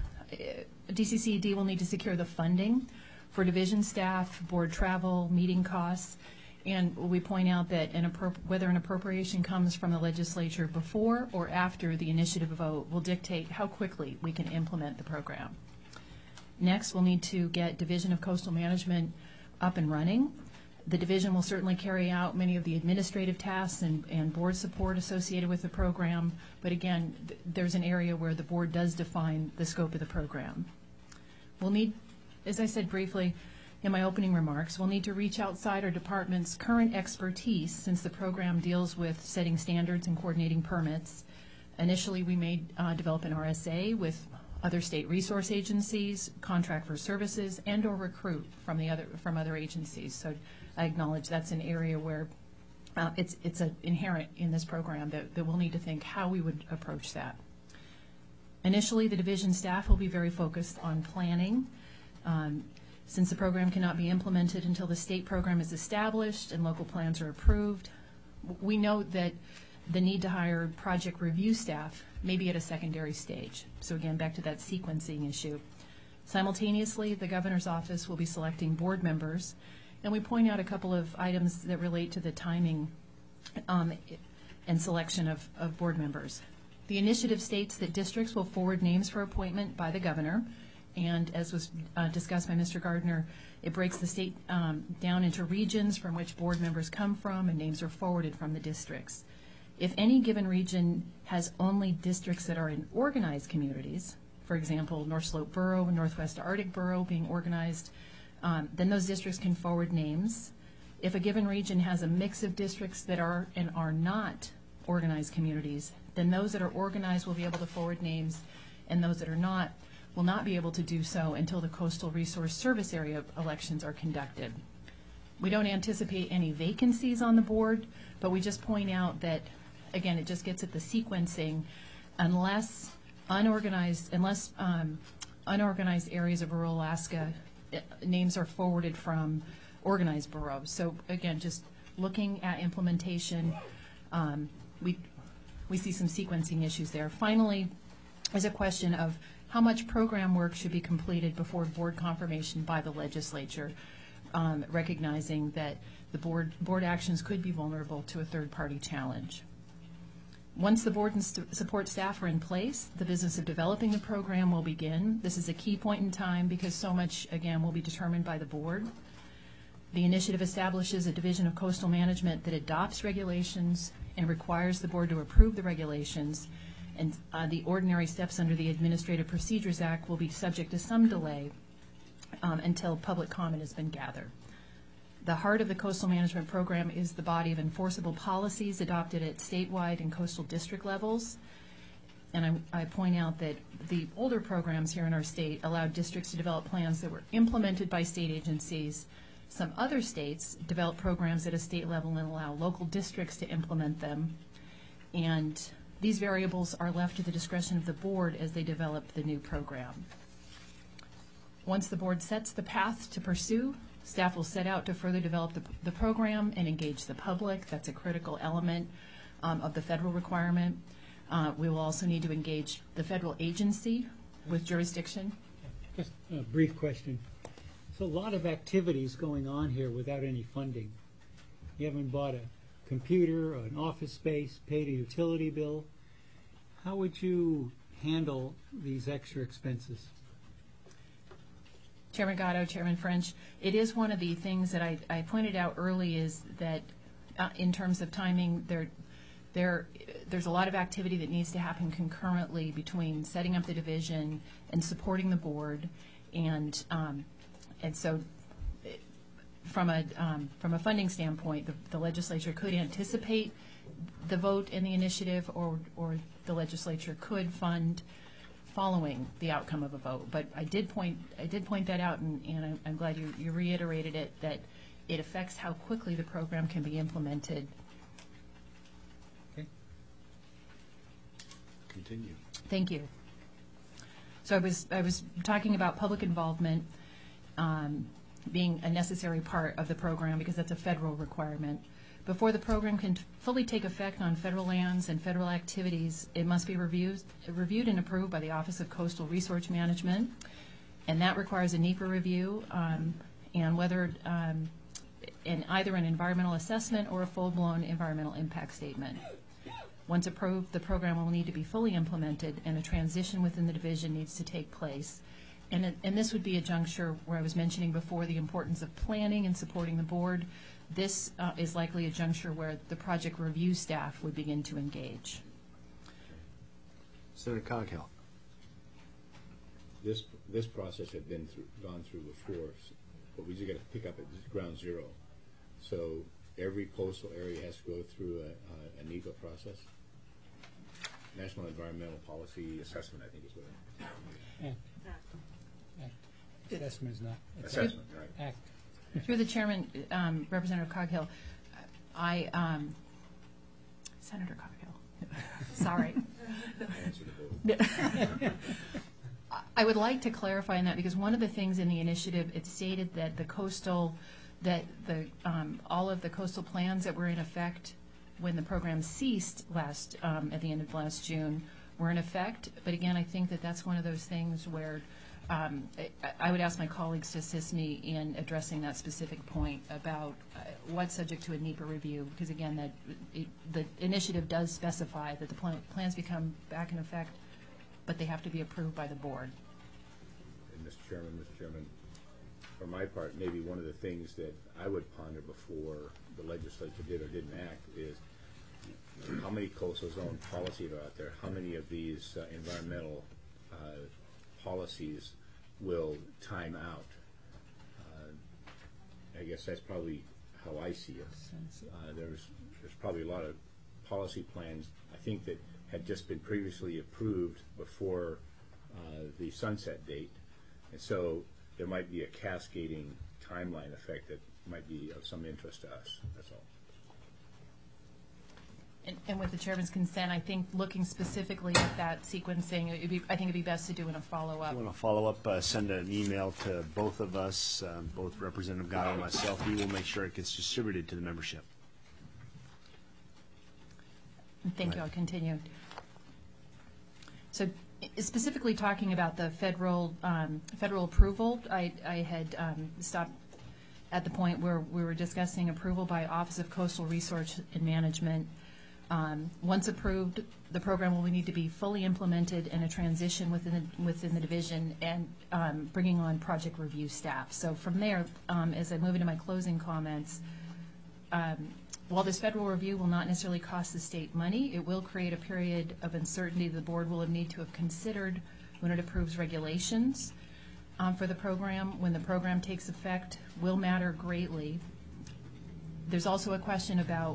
D C C E D will need to secure the funding for division staff, board travel, meeting costs, and we point out that an whether an appropriation comes from the legislature before or after the initiative vote will dictate how quickly we can implement the program. Next, we'll need to get Division of Coastal Management up and running. The division will certainly carry out many of the administrative tasks and, and board support associated with the program, but again, th there's an area where the board does define the scope of the program. We'll need, as I said briefly in my opening remarks, we'll need to reach outside our department's current expertise since the program deals with setting standards and coordinating permits. Initially, we may uh, develop an R S A with other state resource agencies, contract for services, and or recruit from the other from other agencies. So I acknowledge that's an area where uh, it's it's a inherent in this program that, that we'll need to think how we would approach that. Initially, the division staff will be very focused on planning. Um, since the program cannot be implemented until the state program is established and local plans are approved, we note that the need to hire project review staff may be at a secondary stage. So again, back to that sequencing issue. Simultaneously, the governor's office will be selecting board members, and we point out a couple of items that relate to the timing um, and selection of, of board members. The initiative states that districts will forward names for appointment by the governor, and as was uh, discussed by Mister Gardner, it breaks the state um, down into regions from which board members come from, and names are forwarded from the districts. If any given region has only districts that are in organized communities, for example, North Slope Borough and Northwest Arctic Borough being organized, um, then those districts can forward names. If a given region has a mix of districts that are and are not organized communities, then those that are organized will be able to forward names, and those that are not will not be able to do so until the Coastal Resource Service Area elections are conducted. We don't anticipate any vacancies on the board, but we just point out that, again, it just gets at the sequencing. Unless unorganized, unless um, unorganized areas of rural Alaska, uh, names are forwarded from organized boroughs. So again, just looking at implementation, um, we we see some sequencing issues there. Finally, is a question of how much program work should be completed before board confirmation by the legislature, um, recognizing that the board board actions could be vulnerable to a third-party challenge. Once the board and st support staff are in place, the business of developing the program will begin. This is a key point in time because so much, again, will be determined by the board. The initiative establishes a division of coastal management that adopts regulations and requires the board to approve the regulations, and uh, the ordinary steps under the Administrative Procedures Act will be subject to some delay um, until public comment has been gathered. The heart of the coastal management program is the body of enforceable policies adopted at statewide and coastal district levels. and I, I point out that the older programs here in our state allowed districts to develop plans that were implemented by state agencies. Some other states develop programs at a state level and allow local districts to implement them. And these variables are left to the discretion of the board as they develop the new program. Once the board sets the path to pursue, staff will set out to further develop the, the program and engage the public. That's a critical element um, of the federal requirement. Uh, we will also need to engage the federal agency with jurisdiction. Just a brief question. There's a lot of activities going on here without any funding. You haven't bought a computer or an office space, paid a utility bill. How would you handle these extra expenses? Chairman Gatto, Chairman French, it is one of the things that I, I pointed out early is that uh, in terms of timing, there, there, there's a lot of activity that needs to happen concurrently between setting up the division and supporting the board, and um, and so it, from a um, from a funding standpoint, the, the legislature could anticipate the vote in the initiative, or or the legislature could fund following the outcome of a vote. But I did point I did point that out, and, and I'm, I'm glad you, you reiterated it, that it affects how quickly the program can be implemented. Okay. Continue. Thank you. So I was I was talking about public involvement um, being a necessary part of the program because that's a federal requirement. Before the program can t- fully take effect on federal lands and federal activities, it must be reviewed, reviewed and approved by the Office of Coastal Resource Management, and that requires a NEPA review um, and whether um, in either an environmental assessment or a full-blown environmental impact statement. Once approved, the program will need to be fully implemented, and a transition within the division needs to take place. And, it, and this would be a juncture where I was mentioning before the importance of planning and supporting the board. This uh, is likely a juncture where the project review staff would begin to engage. Senator Coghill. This, this process had been through, gone through before, s- but we just got to pick up at ground zero. So every coastal area has to go through a, a, a NEPA process. National Environmental Policy Assessment, I think is what it Act. Act. Assessment is not. is. It's Assessment, right. Act. Through the chairman, um, Representative Coghill, I, um, Senator Coghill, sorry. Answer to both. I would like to clarify on that, because one of the things in the initiative, it stated that the coastal, that the, um, all of the coastal plans that were in effect when the program ceased last, um, at the end of last June were in effect. But again, I think that that's one of those things where um, I, I would ask my colleagues to assist me in addressing that specific point about uh, what's subject to a NEPA review, because again, that it, the initiative does specify that the plan, plans become back in effect, but they have to be approved by the board. And Mister Chairman, Mister Chairman, for my part, maybe one of the things that I would ponder before the legislature did or didn't act is how many coastal zone policies are out there? How many of these uh, environmental uh, policies will time out? Uh, I guess that's probably how I see it. Uh, there's there's probably a lot of policy plans, I think, that had just been previously approved before uh, the sunset date, and so there might be a cascading timeline effect that might be of some interest to us. That's all. And, and with the chairman's consent, I think looking specifically at that sequencing, it'd be, I think it'd be best to do in a follow-up. If you want to follow up, uh, send an email to both of us, um, both Representative Gatto and myself. We will make sure it gets distributed to the membership. Thank you. I'll continue. So i- specifically talking about the federal um, federal approval, I, I had um, stopped at the point where we were discussing approval by Office of Coastal Resource and Management. Um, once approved, the program will need to be fully implemented and a transition within the, within the division, and um, bringing on project review staff. So from there, um, as I move into my closing comments, um, while this federal review will not necessarily cost the state money, it will create a period of uncertainty the board will need to have considered when it approves regulations um, for the program. When the program takes effect will matter greatly. There's also a question about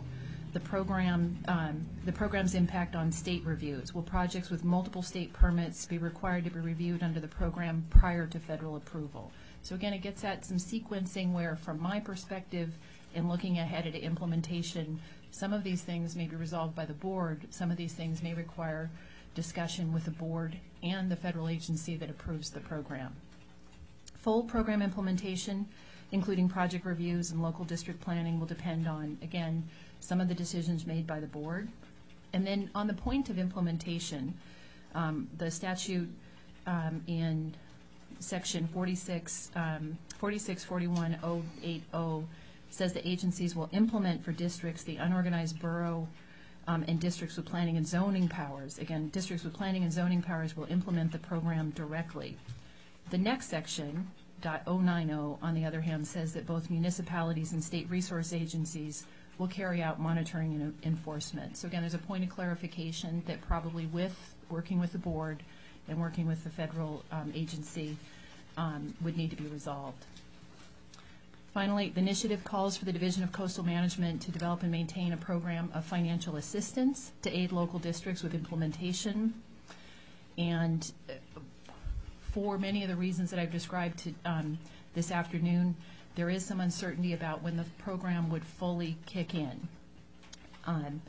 the program, um, the program's impact on state reviews. Will projects with multiple state permits be required to be reviewed under the program prior to federal approval? So again, it gets at some sequencing where, from my perspective, in looking ahead at implementation, some of these things may be resolved by the board. Some of these things may require discussion with the board and the federal agency that approves the program. Full program implementation, including project reviews and local district planning, will depend on, again, some of the decisions made by the board. And then on the point of implementation, um, the statute um, in section forty-six, um, forty-six forty-one oh eighty says that agencies will implement for districts the unorganized borough um, and districts with planning and zoning powers. Again, districts with planning and zoning powers will implement the program directly. The next section, .oh nine oh, on the other hand, says that both municipalities and state resource agencies will carry out monitoring and enforcement. So again, there's a point of clarification that probably with working with the board and working with the federal um, agency um, would need to be resolved. Finally, the initiative calls for the Division of Coastal Management to develop and maintain a program of financial assistance to aid local districts with implementation. And for many of the reasons that I've described to, um, this afternoon, there is some uncertainty about when the program would fully kick in. Um,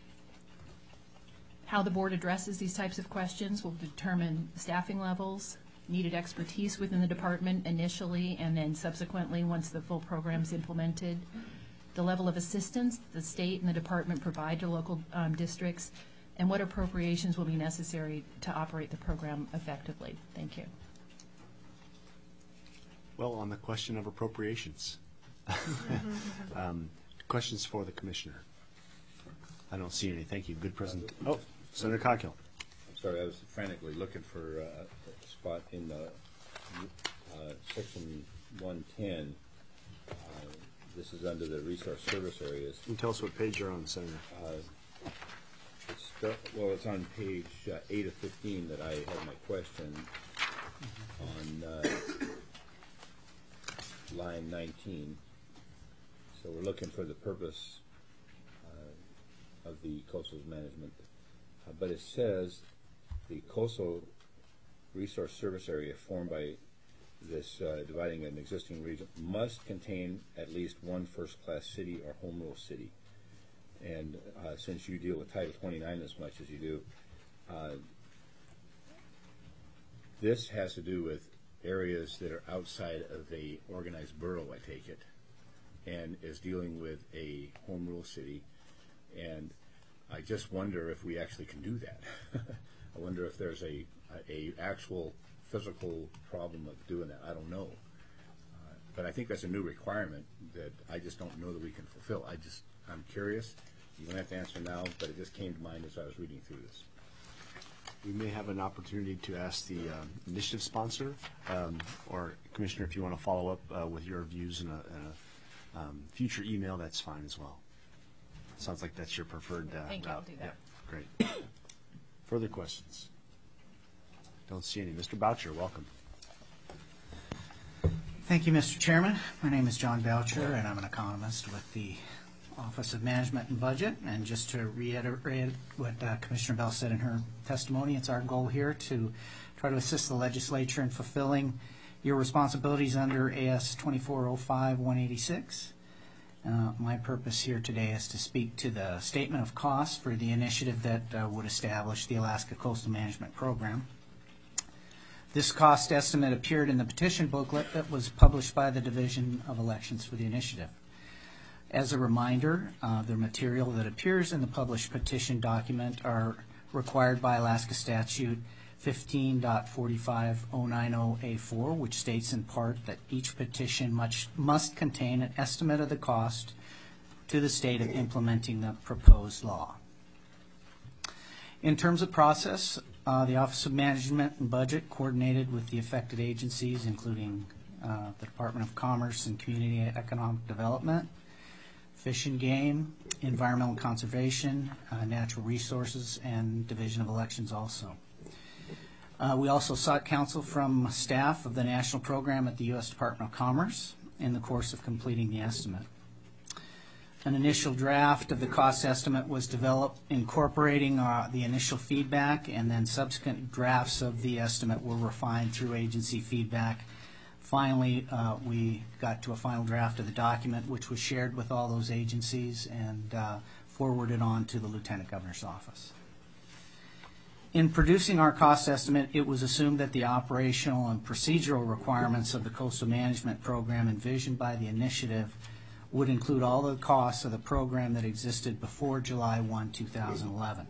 how the board addresses these types of questions will determine staffing levels, needed expertise within the department initially, and then subsequently once the full program is implemented, the level of assistance the state and the department provide to local um, districts, and what appropriations will be necessary to operate the program effectively. Thank you. Well, on the question of appropriations, um, questions for the commissioner? I don't see any. Thank you. Good present. Oh, Senator Coghill. I'm sorry, I was frantically looking for uh, a spot in the uh, section one ten. Uh, this is under the resource service areas. Can you tell us what page you're on, Senator? Uh, it's st- well, it's on page uh, eight of fifteen that I had my question on uh, line nineteen. So we're looking for the purpose uh, of the coastal management. Uh, but it says the coastal resource service area formed by this uh, dividing an existing region must contain at least one first-class city or home rule city. And uh, since you deal with Title twenty-nine as much as you do, uh, this has to do with areas that are outside of a organized borough, I take it, and is dealing with a home rule city. And I just wonder if we actually can do that. I wonder if there's a, a, a actual physical problem of doing that. I don't know. Uh, but I think that's a new requirement that I just don't know that we can fulfill. I just, I'm curious. You don't have to answer now, but it just came to mind as I was reading through this. We may have an opportunity to ask the um, initiative sponsor, um, or Commissioner, if you want to follow up uh, with your views in a, in a um, future email, that's fine as well. Sounds like that's your preferred uh, Thank you, I'll route. do that. Yeah, great. Further questions? Don't see any. Mister Boucher, welcome. Thank you, Mister Chairman. My name is John Boucher, and I'm an economist with the Office of Management and Budget. And just to reiterate what uh, Commissioner Bell said in her testimony, it's our goal here to try to assist the legislature in fulfilling your responsibilities under A S twenty-four oh five dash one eighty-six. Uh, my purpose here today is to speak to the statement of costs for the initiative that uh, would establish the Alaska Coastal Management Program. This cost estimate appeared in the petition booklet that was published by the Division of Elections for the initiative. As a reminder, uh, the material that appears in the published petition document are required by Alaska Statute fifteen point forty-five oh nine oh A four, which states in part that each petition much, must contain an estimate of the cost to the state of implementing the proposed law. In terms of process, uh, the Office of Management and Budget coordinated with the affected agencies, including uh, the Department of Commerce and Community Economic Development, Fish and Game, Environmental Conservation, uh, Natural Resources, and Division of Elections also. Uh, we also sought counsel from staff of the national program at the U S Department of Commerce in the course of completing the estimate. An initial draft of the cost estimate was developed incorporating uh, the initial feedback, and then subsequent drafts of the estimate were refined through agency feedback. Finally, uh, we got to a final draft of the document, which was shared with all those agencies and uh, forwarded on to the Lieutenant Governor's office. In producing our cost estimate, it was assumed that the operational and procedural requirements of the coastal management program envisioned by the initiative would include all the costs of the program that existed before July first, two thousand eleven.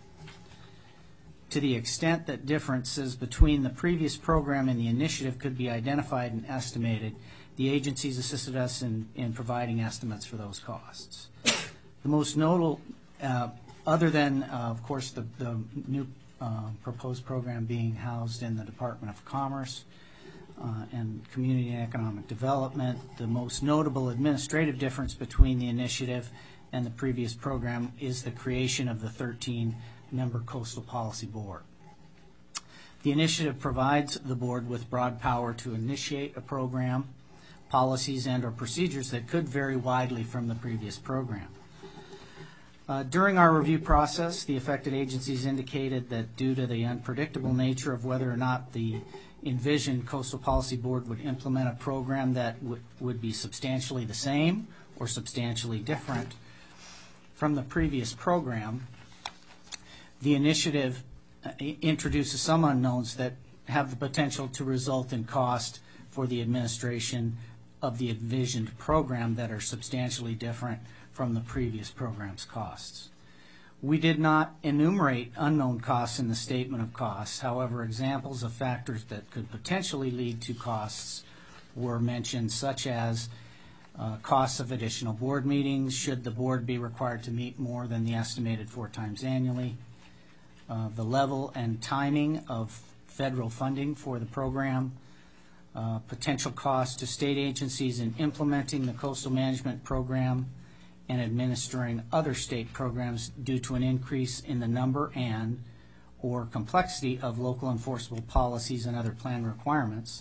To the extent that differences between the previous program and the initiative could be identified and estimated, the agencies assisted us in, in providing estimates for those costs. The most notable, uh, other than, uh, of course, the, the new uh, proposed program being housed in the Department of Commerce, Uh, and Community and Economic Development, the most notable administrative difference between the initiative and the previous program is the creation of the thirteen-member Coastal Policy Board. The initiative provides the board with broad power to initiate a program, policies, and or procedures that could vary widely from the previous program. Uh, during our review process, the affected agencies indicated that due to the unpredictable nature of whether or not the envisioned Coastal Policy Board would implement a program that w- would be substantially the same or substantially different from the previous program, the initiative uh, introduces some unknowns that have the potential to result in cost for the administration of the envisioned program that are substantially different from the previous program's costs. We did not enumerate unknown costs in the statement of costs. However, examples of factors that could potentially lead to costs were mentioned, such as uh, costs of additional board meetings, should the board be required to meet more than the estimated four times annually, uh, the level and timing of federal funding for the program, uh, potential costs to state agencies in implementing the coastal management program, and administering other state programs due to an increase in the number and or complexity of local enforceable policies and other plan requirements,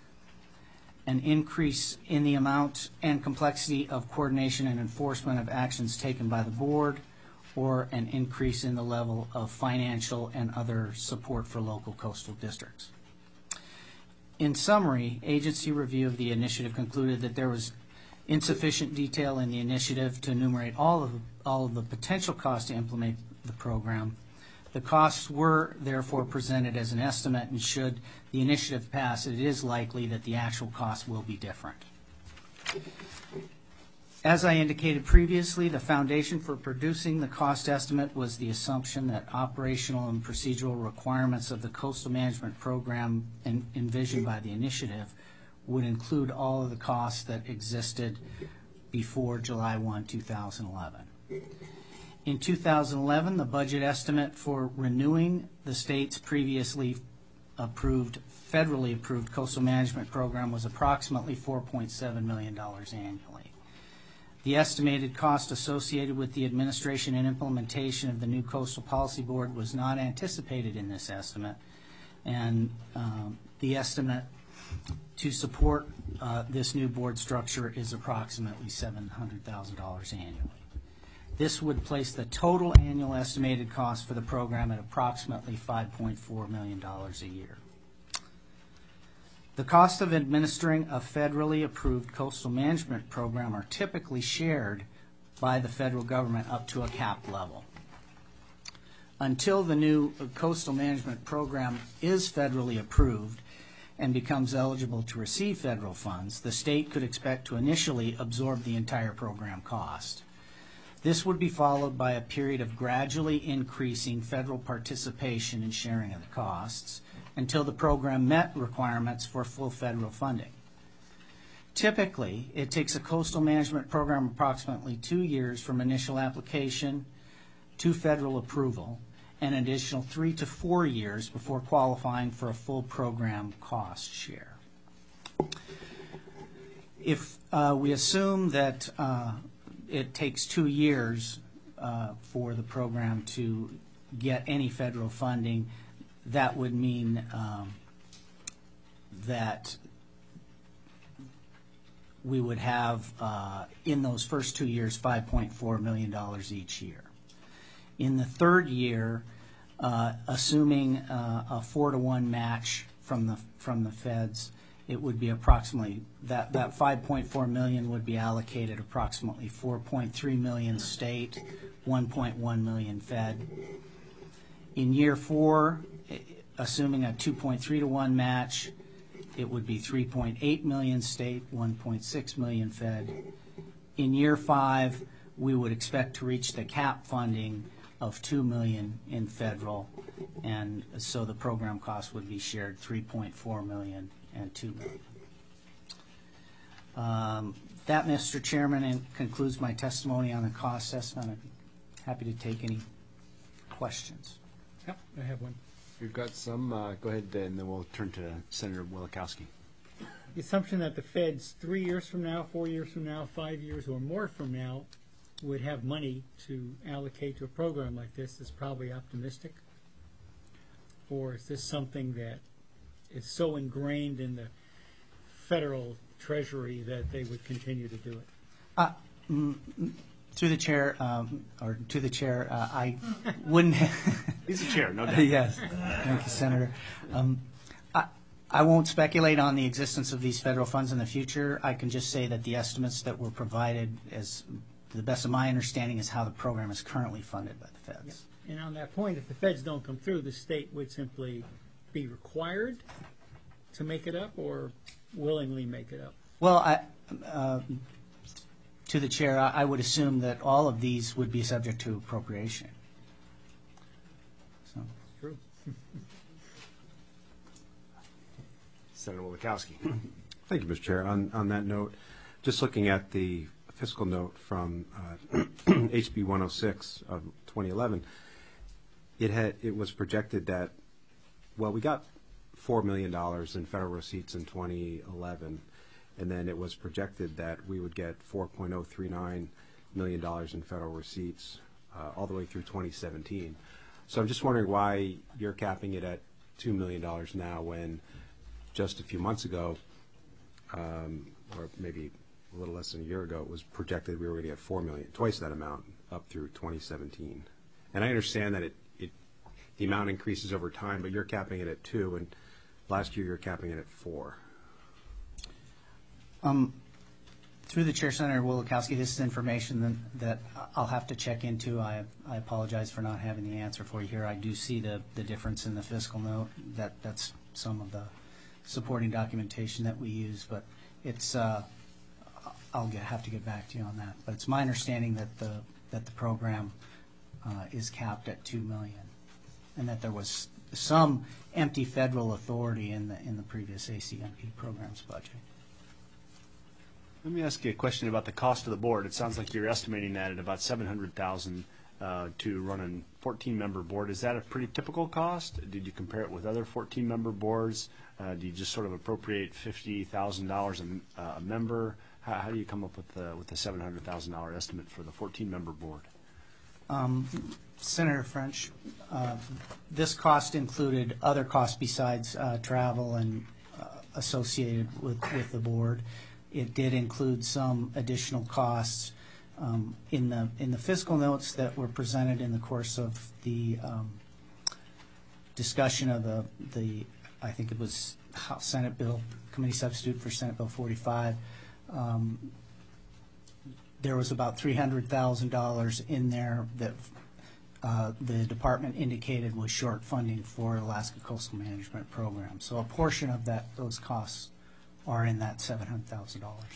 an increase in the amount and complexity of coordination and enforcement of actions taken by the board, or an increase in the level of financial and other support for local coastal districts. In summary, agency review of the initiative concluded that there was insufficient detail in the initiative to enumerate all of all of the potential costs to implement the program. The costs were therefore presented as an estimate, and should the initiative pass, it is likely that the actual cost will be different. As I indicated previously, the foundation for producing the cost estimate was the assumption that operational and procedural requirements of the coastal management program en- envisioned by the initiative would include all of the costs that existed before July first, two thousand eleven. In two thousand eleven, the budget estimate for renewing the state's previously approved, federally approved coastal management program was approximately four point seven million dollars annually. The estimated cost associated with the administration and implementation of the new Coastal Policy Board was not anticipated in this estimate, and um, the estimate to support uh, this new board structure is approximately seven hundred thousand dollars annually. This would place the total annual estimated cost for the program at approximately five point four million dollars a year. The cost of administering a federally approved coastal management program are typically shared by the federal government up to a cap level. Until the new coastal management program is federally approved and becomes eligible to receive federal funds, the state could expect to initially absorb the entire program cost. This would be followed by a period of gradually increasing federal participation and sharing of the costs until the program met requirements for full federal funding. Typically, it takes a coastal management program approximately two years from initial application to federal approval, and an additional three to four years before qualifying for a full program cost share. If uh, we assume that uh, it takes two years uh, for the program to get any federal funding, that would mean um, that we would have, uh, in those first two years, five point four million dollars each year. In the third year, uh, assuming uh, a four to one match from the from the feds, it would be approximately that that five point four million would be allocated approximately four point three million state, one point one million Fed. In year four, assuming a two point three to one match, it would be three point eight million state, one point six million Fed. In year five, we would expect to reach the cap funding of two million in federal, and so the program cost would be shared three point four million and two million. Um, that, Mister Chairman, concludes my testimony on the cost estimate. I'm happy to take any questions. Yep, I have one. We've got some. Uh, go ahead, and then we'll turn to Senator Wielechowski. The assumption that the feds three years from now, four years from now, five years or more from now would have money to allocate to a program like this is probably optimistic? Or is this something that is so ingrained in the federal treasury that they would continue to do it? Uh, mm, through the chair, um, or to the chair, uh, I wouldn't. He's the chair, no doubt. Yes, thank you, Senator. Um, I, I won't speculate on the existence of these federal funds in the future. I can just say that the estimates that were provided, as to the best of my understanding, is how the program is currently funded by the feds. And on that point, if the feds don't come through, the state would simply be required to make it up or willingly make it up? Well, I, uh, to the chair, I, I would assume that all of these would be subject to appropriation. So. True. Senator Wielechowski. Thank you, Mister Chair. On, on that note, just looking at the fiscal note from uh, H B one oh six of twenty eleven, it had it was projected that, well, we got four million dollars in federal receipts in twenty eleven, and then it was projected that we would get four point oh three nine million dollars in federal receipts uh, all the way through twenty seventeen. So I'm just wondering why you're capping it at two million dollars now when just a few months ago, um, or maybe a little less than a year ago, it was projected we were going to get four million dollars, twice that amount, up through twenty seventeen. And I understand that it, it the amount increases over time, but you're capping it at two, and last year you're capping it at four. Um, through the chair, Senator Wielechowski, this is information that, that I'll have to check into. I, I apologize for not having the answer for you here. I do see the, the difference in the fiscal note. That that's some of the supporting documentation that we use, but it's uh, I'll get, have to get back to you on that. But it's my understanding that the that the program uh, is capped at two million, and that there was some empty federal authority in the in the previous A C M P program's budget. Let me ask you a question about the cost of the board. It sounds like you're estimating that at about seven hundred thousand dollars uh, to run a fourteen member board. Is that a pretty typical cost? Did you compare it with other fourteen member boards? Uh, do you just sort of appropriate fifty thousand dollars a, uh, a member? How, how do you come up with the, with the seven hundred thousand dollars estimate for the fourteen member board? Um, Senator French, uh, this cost included other costs besides uh, travel and uh, associated with, with the board. It did include some additional costs um, in the in the fiscal notes that were presented in the course of the um, discussion of the the I think it was House Senate Bill Committee Substitute for Senate Bill forty-five. Um, there was about three hundred thousand dollars in there that uh, the department indicated was short funding for Alaska Coastal Management Program. So a portion of that those costs are in that seven hundred thousand dollars.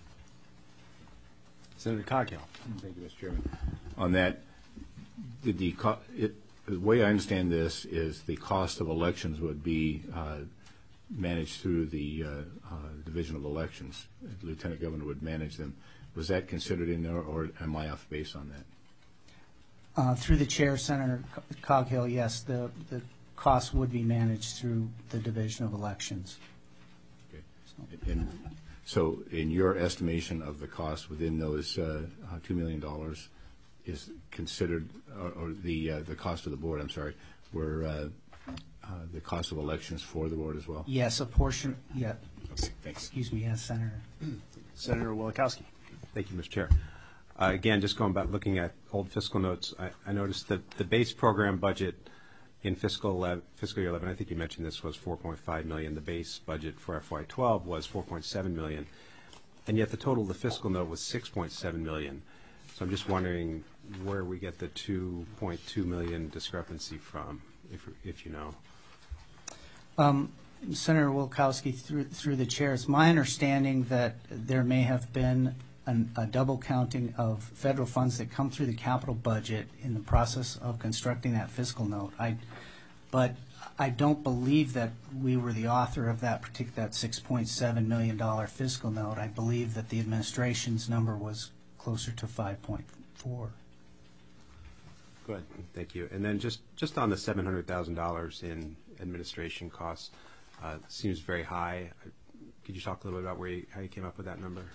Senator Coghill. Thank you, Mister Chairman. On that, did the, co it, the way I understand this is the cost of elections would be uh, managed through the uh, uh, Division of Elections. The Lieutenant Governor would manage them. Was that considered in there, or am I off base on that? Uh, through the chair, Senator Coghill, yes, the, the cost would be managed through the Division of Elections. Okay. So. And so in your estimation of the cost within those uh, uh, two million dollars is considered, or, or the uh, the cost of the board, I'm sorry, were uh, uh, the cost of elections for the board as well? Yes, a portion, yeah. Okay, thanks. Excuse me, yes, Senator. Senator Wielkowski. Thank you, Mister Chair. Uh, again, just going back, looking at old fiscal notes, I, I noticed that the base program budget in fiscal eleven, fiscal year eleven, I think you mentioned this, was four point five million dollars. The base budget for F Y twelve was four point seven million dollars, and yet the total of the fiscal note was six point seven million dollars. So I'm just wondering where we get the two point two million dollars discrepancy from, if if you know. Um, Senator Wielkowski, through through the chair, it's my understanding that there may have been an, a double counting of federal funds that come through the capital budget in the process of constructing that fiscal note. I, but I don't believe that we were the author of that particular that six point seven million dollars fiscal note. I believe that the administration's number was closer to five point four. Go ahead. Thank you. And then just, just on the seven hundred thousand dollars in administration costs, uh, seems very high. Could you talk a little bit about where you, how you came up with that number?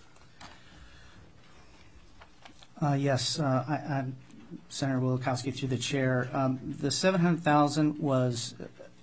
Uh, yes, uh, I, I'm Senator Wielkowski, through the chair. Um, the seven hundred thousand was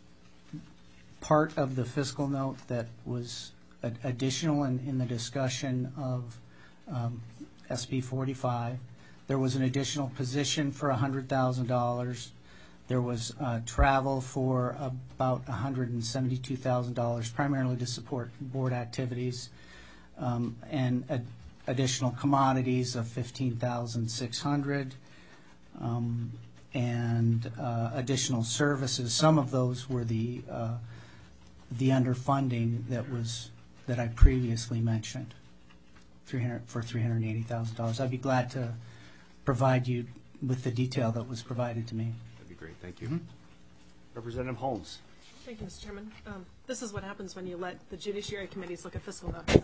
part of the fiscal note that was ad- additional in, in the discussion of um, S B forty-five. There was an additional position for one hundred thousand dollars. There was uh, travel for about one hundred seventy-two thousand dollars, primarily to support board activities, um, and ad- additional commodities of fifteen thousand six hundred dollars, um, and uh, additional services. Some of those were the uh, the underfunding that was that I previously mentioned, three hundred for three hundred eighty thousand dollars. I'd be glad to provide you with the detail that was provided to me. That'd be great. Thank you. Mm-hmm. Representative Holmes. Thank you, Mister Chairman. Um, this is what happens when you let the Judiciary Committees look at fiscal notes.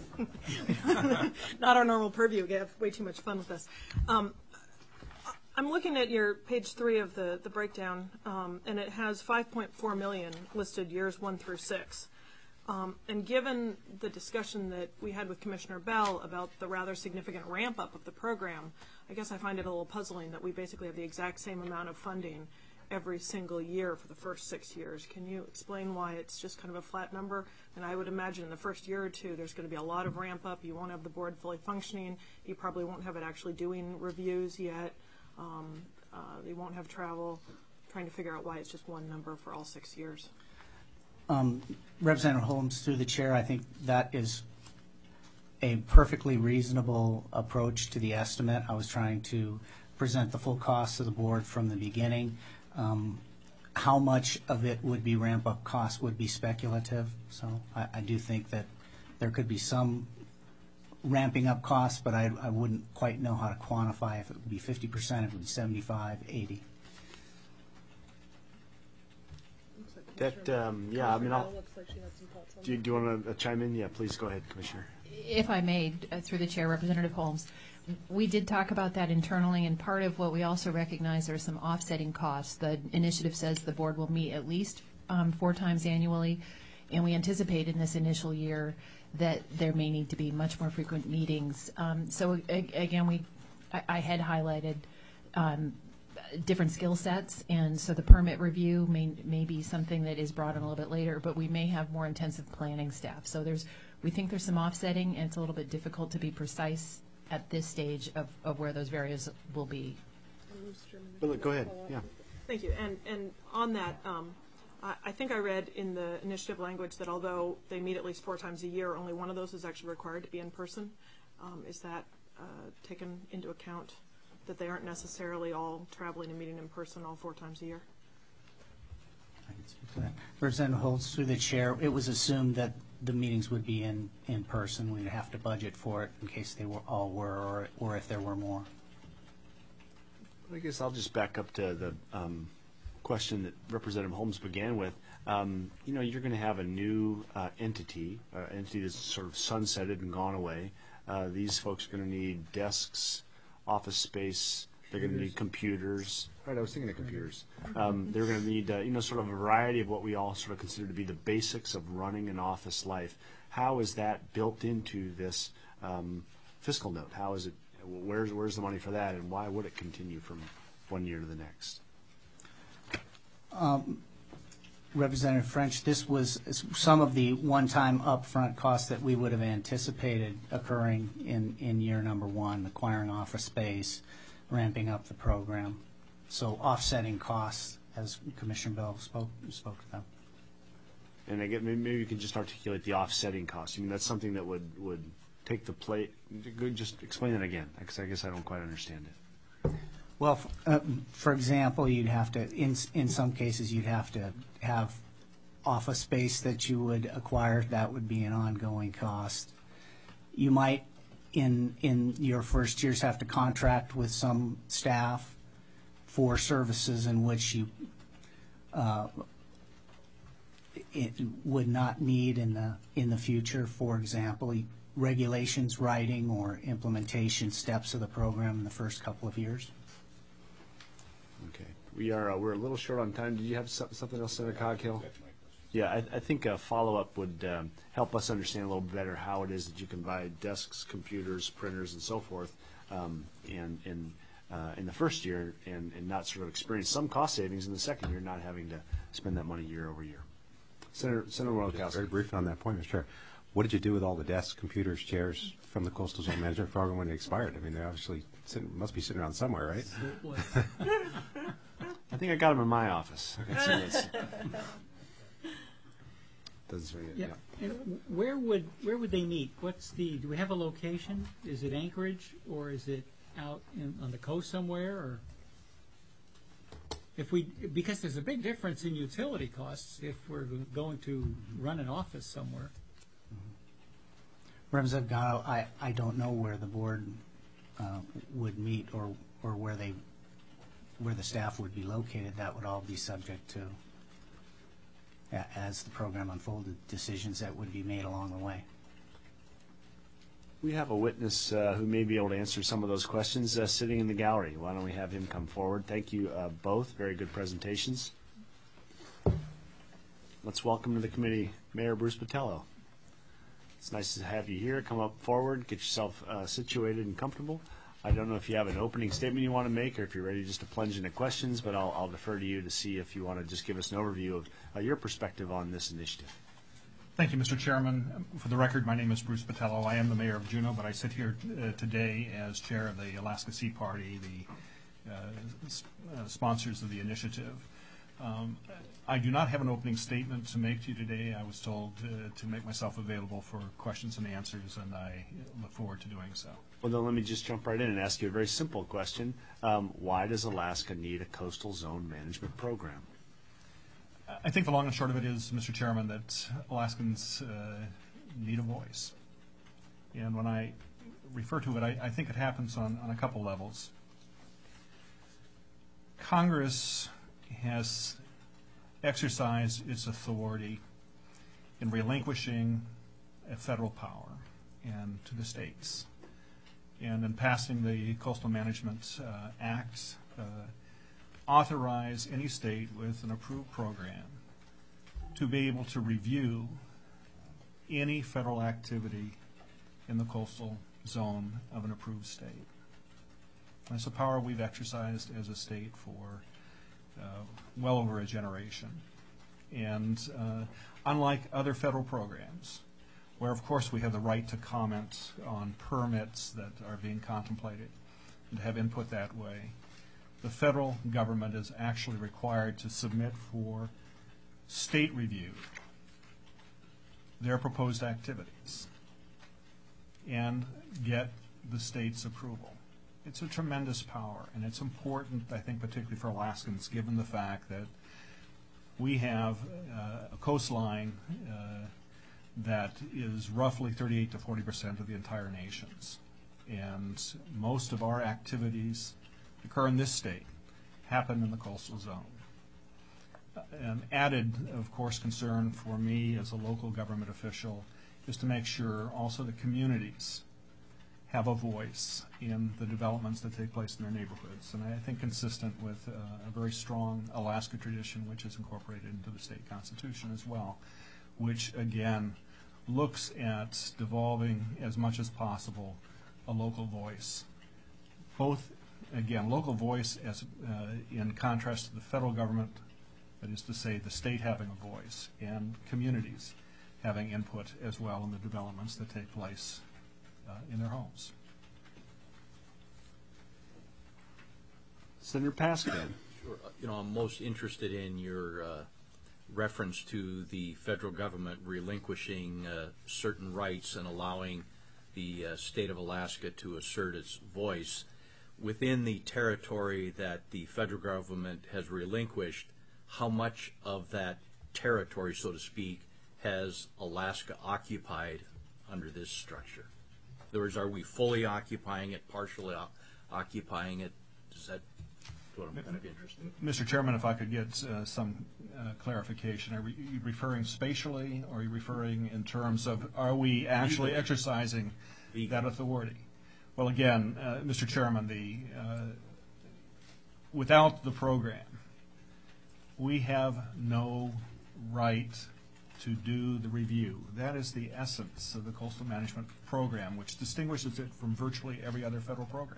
Not our normal purview. We have way too much fun with this. Um, I'm looking at your page three of the, the breakdown, um, and it has five point four million dollars listed years one through six. Um, and given the discussion that we had with Commissioner Bell about the rather significant ramp up of the program, I guess I find it a little puzzling that we basically have the exact same amount of funding every single year for the first six years. Can you explain why it's just kind of a flat number? And I would imagine in the first year or two there's going to be a lot of ramp up. You won't have the board fully functioning. You probably won't have it actually doing reviews yet. Um, uh, you won't have travel. I'm trying to figure out why it's just one number for all six years. Um, Representative Holmes, through the chair, I think that is a perfectly reasonable approach to the estimate. I was trying to present the full cost to the board from the beginning. Um, how much of it would be ramp-up cost would be speculative. So I, I do think that there could be some ramping up costs, but I, I wouldn't quite know how to quantify if it would be fifty percent, if it would be seventy-five, eighty. That, um, yeah, I mean, I'll, do you, do you want to chime in? Yeah, please go ahead, Commissioner. If I may, uh, through the chair, Representative Holmes, we did talk about that internally, and part of what we also recognize are some offsetting costs. The initiative says the board will meet at least um, four times annually, and we anticipate in this initial year that there may need to be much more frequent meetings. Um, so a- again, we, I, I had highlighted um, different skill sets, and so the permit review may, may be something that is brought in a little bit later, but we may have more intensive planning staff. So there's, we think there's some offsetting, and it's a little bit difficult to be precise at this stage of, of where those various will be. But go ahead, yeah. Thank you. And and on that, um, I, I think I read in the initiative language that although they meet at least four times a year, only one of those is actually required to be in person. Um, is that uh, taken into account, that they aren't necessarily all traveling and meeting in person all four times a year? I can speak to that. Representative Holtz, through the chair, it was assumed that the meetings would be in, in person. We'd have to budget for it in case they were all were, or, or if there were more. I guess I'll just back up to the um, question that Representative Holmes began with. Um, you know, you're going to have a new uh, entity, uh, entity that's sort of sunsetted and gone away. Uh, these folks are going to need desks, office space. They're going to need computers. Right, I was thinking of computers. Um, they're going to need, uh, you know, sort of a variety of what we all sort of consider to be the basics of running an office life. How is that built into this um, fiscal note? How is it? Where's where's the money for that, and why would it continue from one year to the next? Um, Representative French, this was some of the one-time upfront costs that we would have anticipated occurring in, in year number one, acquiring office space, ramping up the program. So offsetting costs, as Commissioner Bell spoke, spoke to them. And again, maybe maybe you can just articulate the offsetting cost. I mean, that's something that would, would take the plate. Just explain it again, because I guess I don't quite understand it. Well, f- uh, for example, you'd have to, in in some cases, you'd have to have office space that you would acquire. That would be an ongoing cost. You might, in in your first years, have to contract with some staff for services in which you uh, it would not need in the in the future. For example, regulations writing or implementation steps of the program in the first couple of years. Okay. We are, uh, we're a little short on time. Did you have some- something else, Senator Coghill? That's my question. Yeah, I, I think a follow-up would um, help us understand a little better how it is that you can buy desks, computers, printers, and so forth um, in, in, uh, in the first year and, and not sort of experience some cost savings in the second year, not having to spend that money year over year. Senator, Senator Just very Rogalski. briefly on that point, Mister Chair. What did you do with all the desks, computers, chairs from the Coastal Zone Management Program when it expired? I mean, they obviously sit, must be sitting around somewhere, right? I think I got them in my office. I can see this. Doesn't say it, Yeah. yeah. And where would where would they meet? What's the? Do we have a location? Is it Anchorage or is it out in, on the coast somewhere? Or if we because there's a big difference in utility costs if we're going to run an office somewhere. Representative Gatto, I, I don't know where the board uh, would meet or or where they where the staff would be located. That would all be subject to, a- as the program unfolded, decisions that would be made along the way. We have a witness uh, who may be able to answer some of those questions uh, sitting in the gallery. Why don't we have him come forward? Thank you uh, both. Very good presentations. Let's welcome to the committee Mayor Bruce Botelho. It's nice to have you here. Come up forward, get yourself uh, situated and comfortable. I don't know if you have an opening statement you want to make or if you're ready just to plunge into questions, but I'll, I'll defer to you to see if you want to just give us an overview of uh, your perspective on this initiative. Thank you, Mister Chairman. For the record, my name is Bruce Botelho. I am the mayor of Juneau, but I sit here uh, today as chair of the Alaska Sea Party, the uh, s- uh, sponsors of the initiative. Um, I do not have an opening statement to make to you today. I was told uh, to make myself available for questions and answers, and I look forward to doing so. Well, then let me just jump right in and ask you a very simple question. Um, why does Alaska need a coastal zone management program? I think the long and short of it is, Mister Chairman, that Alaskans uh, need a voice. And when I refer to it, I, I think it happens on, on a couple levels. Congress has exercised its authority in relinquishing a federal power and to the states. And in passing the Coastal Management uh, Act, uh, authorize any state with an approved program to be able to review any federal activity in the coastal zone of an approved state. That's a power we've exercised as a state for uh, well over a generation. And uh, unlike other federal programs, where of course we have the right to comment on permits that are being contemplated and to have input that way, the federal government is actually required to submit for state review their proposed activities and get the state's approval. It's a tremendous power, and it's important, I think, particularly for Alaskans, given the fact that we have uh, a coastline uh, that is roughly thirty-eight to forty percent of the entire nation's. And most of our activities occur in this state, happen in the coastal zone. An added, of course, concern for me as a local government official is to make sure also the communities have a voice in the developments that take place in their neighborhoods. And I think consistent with uh, a very strong Alaska tradition, which is incorporated into the state constitution as well, which again looks at devolving as much as possible a local voice. Both, again, local voice as uh, in contrast to the federal government That is to say, the state having a voice and communities having input as well in the developments that take place uh, in their homes. Senator Paskman. Sure. Uh, You know, I'm most interested in your uh, reference to the federal government relinquishing uh, certain rights and allowing the uh, state of Alaska to assert its voice. Within the territory that the federal government has relinquished, how much of that territory, so to speak, has Alaska occupied under this structure? In other words, are we fully occupying it, partially o- occupying it? Does that what I'm kind of interested in? Mister Chairman, if I could get uh, some uh, clarification. Are we- you referring spatially, or are you referring in terms of, are we actually Legally. exercising Legally. that authority? Well, again, uh, Mister Chairman, the, uh, without the program, we have no right to do the review. That is the essence of the Coastal Management Program, which distinguishes it from virtually every other federal program.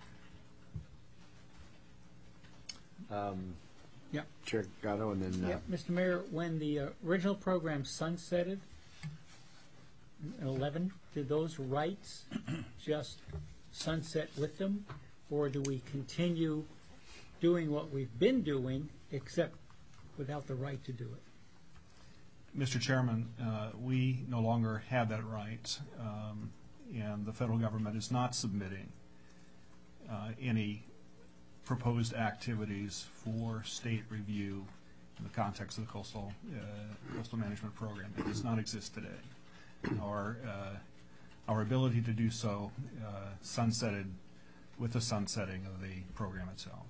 Um, Yeah. Chair Gatto, and then uh, Yeah, Mister Mayor, when the uh, original program sunsetted in eleven, did those rights just sunset with them? Or do we continue doing what we've been doing, except without the right to do it? Mister Chairman, uh, we no longer have that right, um, and the federal government is not submitting uh, any proposed activities for state review in the context of the Coastal uh, Coastal Management Program. It does not exist today. Our uh, our ability to do so uh, sunsetted with the sunsetting of the program itself.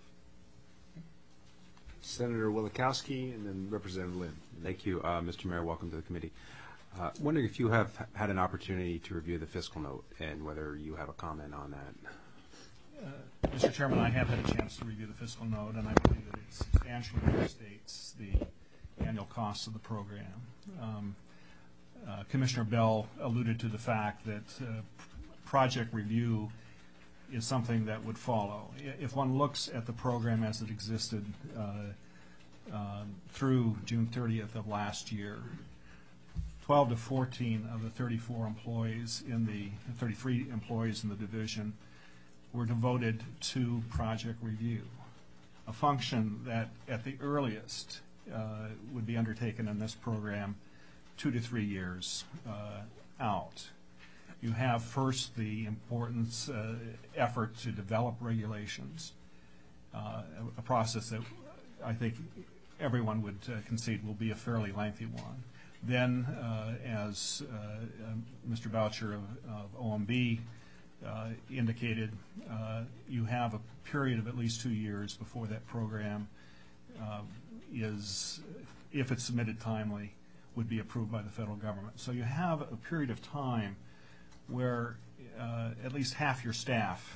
Senator Wielechowski, and then Representative Lynn. Thank you, uh, Mister Mayor. Welcome to the committee. Uh, wondering if you have had an opportunity to review the fiscal note and whether you have a comment on that. Uh, Mister Chairman, I have had a chance to review the fiscal note, and I believe that it substantially overstates the annual costs of the program. Um, uh, Commissioner Bell alluded to the fact that uh, project review is something that would follow. I- If one looks at the program as it existed uh, uh, through June thirtieth of last year, twelve to fourteen of the thirty-four employees in the, thirty-three employees in the division were devoted to project review, a function that at the earliest uh, would be undertaken in this program two to three years uh, out. You have first the importance, uh, effort to develop regulations, uh, a, a process that I think everyone would uh, concede will be a fairly lengthy one. Then, uh, as uh, uh, Mister Boucher of, of O M B uh, indicated, uh, you have a period of at least two years before that program uh, is, if it's submitted timely, would be approved by the federal government. So you have a period of time where uh, at least half your staff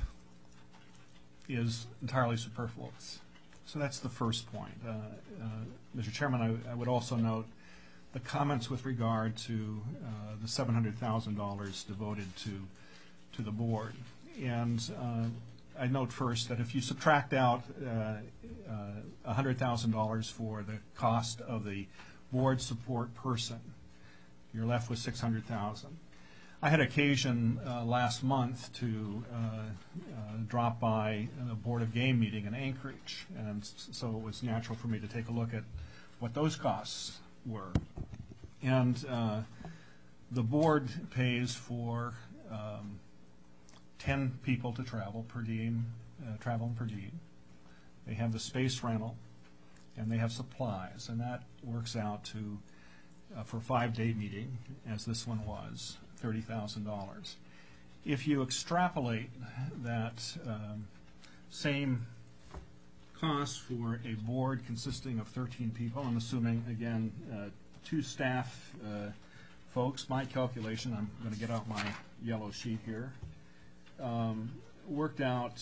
is entirely superfluous. So that's the first point. Uh, uh, Mister Chairman, I, I would also note the comments with regard to uh, the seven hundred thousand dollars devoted to to the board. And uh, I note first that if you subtract out uh, uh, one hundred thousand dollars for the cost of the board support person, you're left with six hundred thousand dollars. I had occasion uh, last month to uh, uh, drop by a Board of Game meeting in Anchorage, and s- so it was natural for me to take a look at what those costs were. And uh, the board pays for um, ten people to travel per diem, uh, travel and per diem. They have the space rental, and they have supplies, and that works out to, uh, for a five-day meeting, as this one was, thirty thousand dollars. If you extrapolate that um, same cost for a board consisting of thirteen people, I'm assuming, again, uh, two staff uh, folks, my calculation, I'm going to get out my yellow sheet here, um, worked out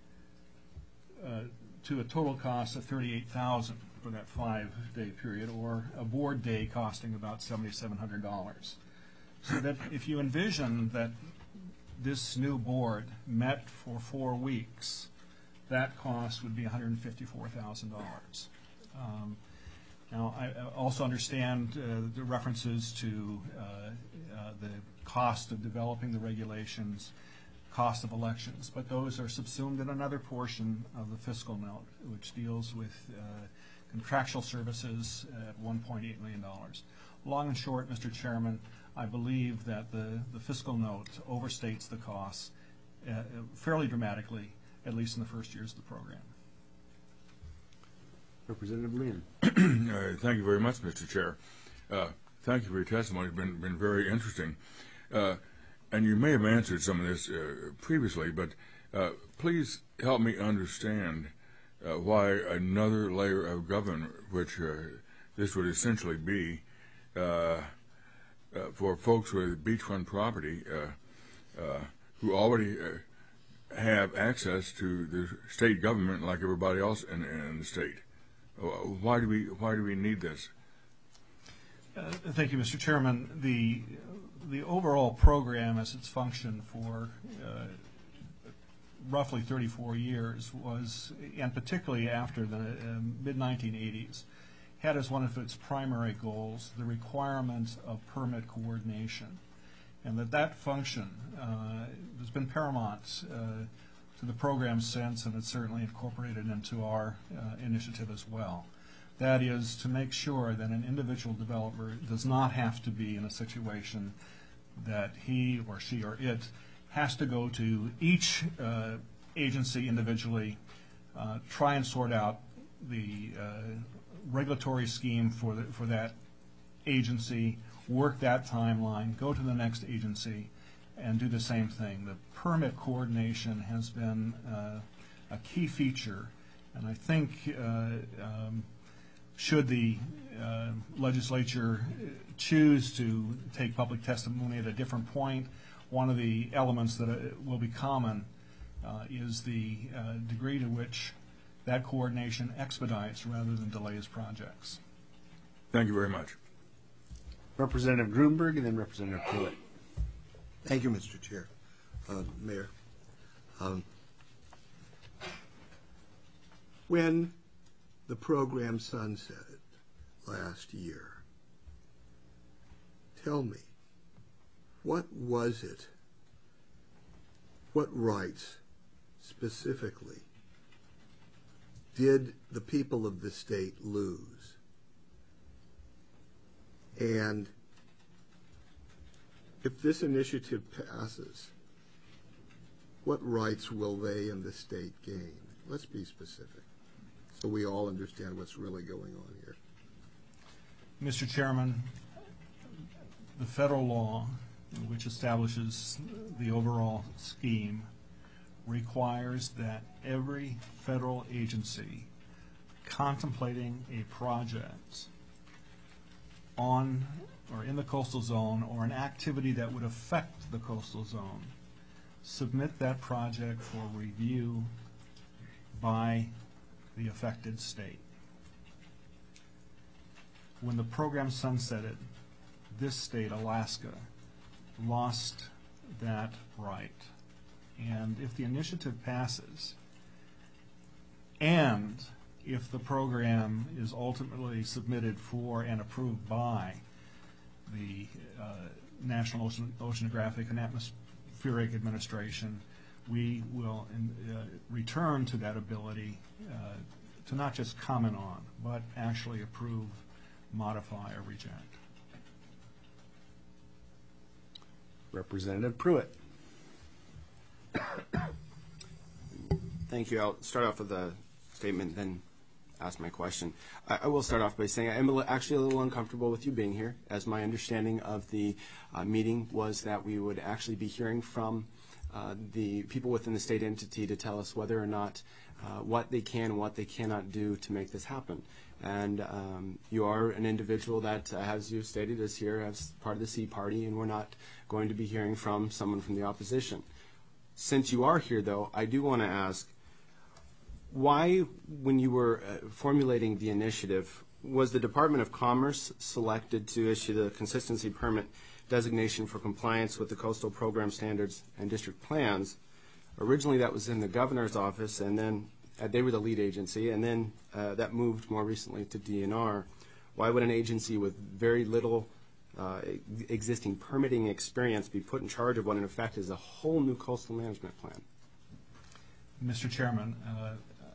uh, to a total cost of thirty-eight thousand dollars for that five-day period, or a board day costing about seventy-seven hundred dollars. So that if you envision that this new board met for four weeks, that cost would be one hundred fifty-four thousand dollars. Um, Now, I I also understand uh, the references to uh, uh, the cost of developing the regulations, cost of elections, but those are subsumed in another portion of the fiscal note, which deals with uh, contractual services at one point eight million dollars. Long and short, Mister Chairman, I believe that the, the fiscal note overstates the costs uh, fairly dramatically, at least in the first years of the program. Representative Lynn. Uh, thank you very much, Mister Chair. Uh, thank you for your testimony. It's been, been very interesting. Uh, and you may have answered some of this uh, previously, but uh, please help me understand uh, why another layer of government, which uh, this would essentially be, uh, uh, for folks with beachfront property uh, uh, who already uh, have access to the state government like everybody else in, in the state. Why do we why do we need this? Uh, thank you, Mister Chairman. The the overall program, as it's functioned for uh, roughly thirty-four years, was, and particularly after the uh, mid nineteen eighties, had as one of its primary goals the requirement of permit coordination, and that that function uh, has been paramount Uh, to the program since, and it's certainly incorporated into our uh, initiative as well. That is to make sure that an individual developer does not have to be in a situation that he or she or it has to go to each uh, agency individually, uh, try and sort out the uh, regulatory scheme for, the, for that agency, work that timeline, go to the next agency, and do the same thing. The permit coordination has been uh, a key feature, and I think uh, um, should the uh, legislature choose to take public testimony at a different point, one of the elements that uh, will be common uh, is the uh, degree to which that coordination expedites rather than delays projects. Thank you very much. Representative Grunberg and then Representative Pruitt. Thank you, Mister Chair. Uh, Mayor. Um, when the program sunsetted last year, tell me, what was it, what rights specifically did the people of the state lose? And if this initiative passes, what rights will they and the state gain? Let's be specific so we all understand what's really going on here. Mister Chairman, the federal law, which establishes the overall scheme, requires that every federal agency contemplating a project on or in the coastal zone or an activity that would affect the coastal zone submit that project for review by the affected state. When the program sunsetted, this state, Alaska, lost that right. And if the initiative passes, and if the program is ultimately submitted for and approved by the uh, National Ocean, Oceanographic and Atmospheric Administration, we will in, uh, return to that ability uh, to not just comment on, but actually approve, modify, or reject. Representative Pruitt. Thank you. I'll start off with a statement, then ask my question. I, I will start off by saying I am a li- actually a little uncomfortable with you being here, as my understanding of the uh, meeting was that we would actually be hearing from uh, the people within the state entity to tell us whether or not uh, what they can and what they cannot do to make this happen. And um, you are an individual that, uh, as you stated, is here as part of the Sea Party, and we're not going to be hearing from someone from the opposition. Since you are here, though, I do want to ask, why, when you were uh, formulating the initiative, was the Department of Commerce selected to issue the consistency permit designation for compliance with the coastal program standards and district plans? Originally, that was in the governor's office, and then uh, they were the lead agency, and then uh, that moved more recently to D N R. Why would an agency with very little uh, existing permitting experience be put in charge of what in effect is a whole new coastal management plan? Mister Chairman, uh,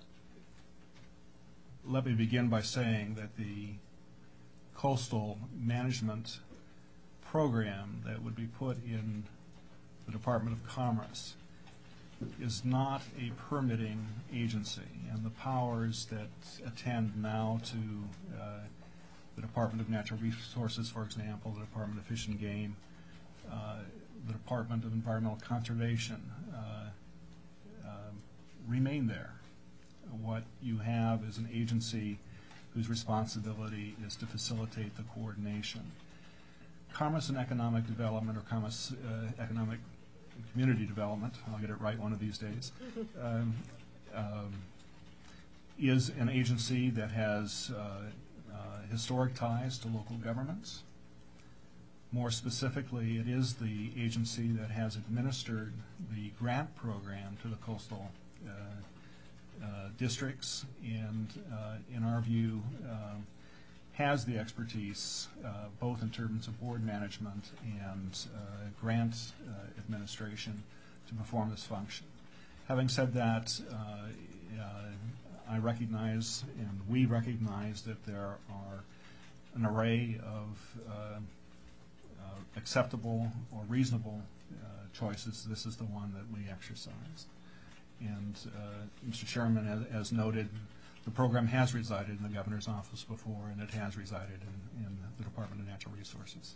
let me begin by saying that the coastal management program that would be put in the Department of Commerce is not a permitting agency, and the powers that attend now to uh, the Department of Natural Resources, for example, the Department of Fish and Game, uh, the Department of Environmental Conservation, uh, uh, remain there. What you have is an agency whose responsibility is to facilitate the coordination. Commerce and Economic Development, or Commerce, uh, Economic and Community Development, I'll get it right one of these days, um, um, is an agency that has uh, uh, historic ties to local governments. More specifically, it is the agency that has administered the grant program to the coastal uh, uh, districts, and uh, in our view, uh, has the expertise uh, both in terms of board management and uh, grant uh, administration to perform this function. Having said that, uh, uh, I recognize and we recognize that there are an array of uh, uh, acceptable or reasonable uh, choices. This is the one that we exercised. And uh, Mister Chairman, as, as noted, the program has resided in the governor's office before, and it has resided in, in the Department of Natural Resources.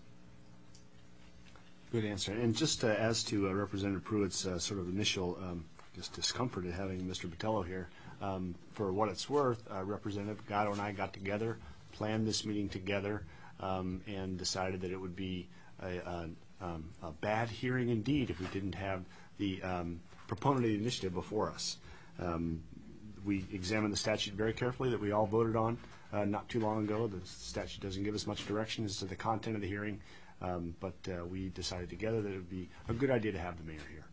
Good answer. And just uh, as to uh, Representative Pruitt's uh, sort of initial um, just discomfort at having Mister Botello here, um, for what it's worth, uh, Representative Gatto and I got together, planned this meeting together, um, and decided that it would be a, a, um, a bad hearing indeed if we didn't have the um, proponent of the initiative before us. Um, We examined the statute very carefully that we all voted on uh, not too long ago. The statute doesn't give us much direction as to the content of the hearing, um, but uh, we decided together that it would be a good idea to have the mayor here.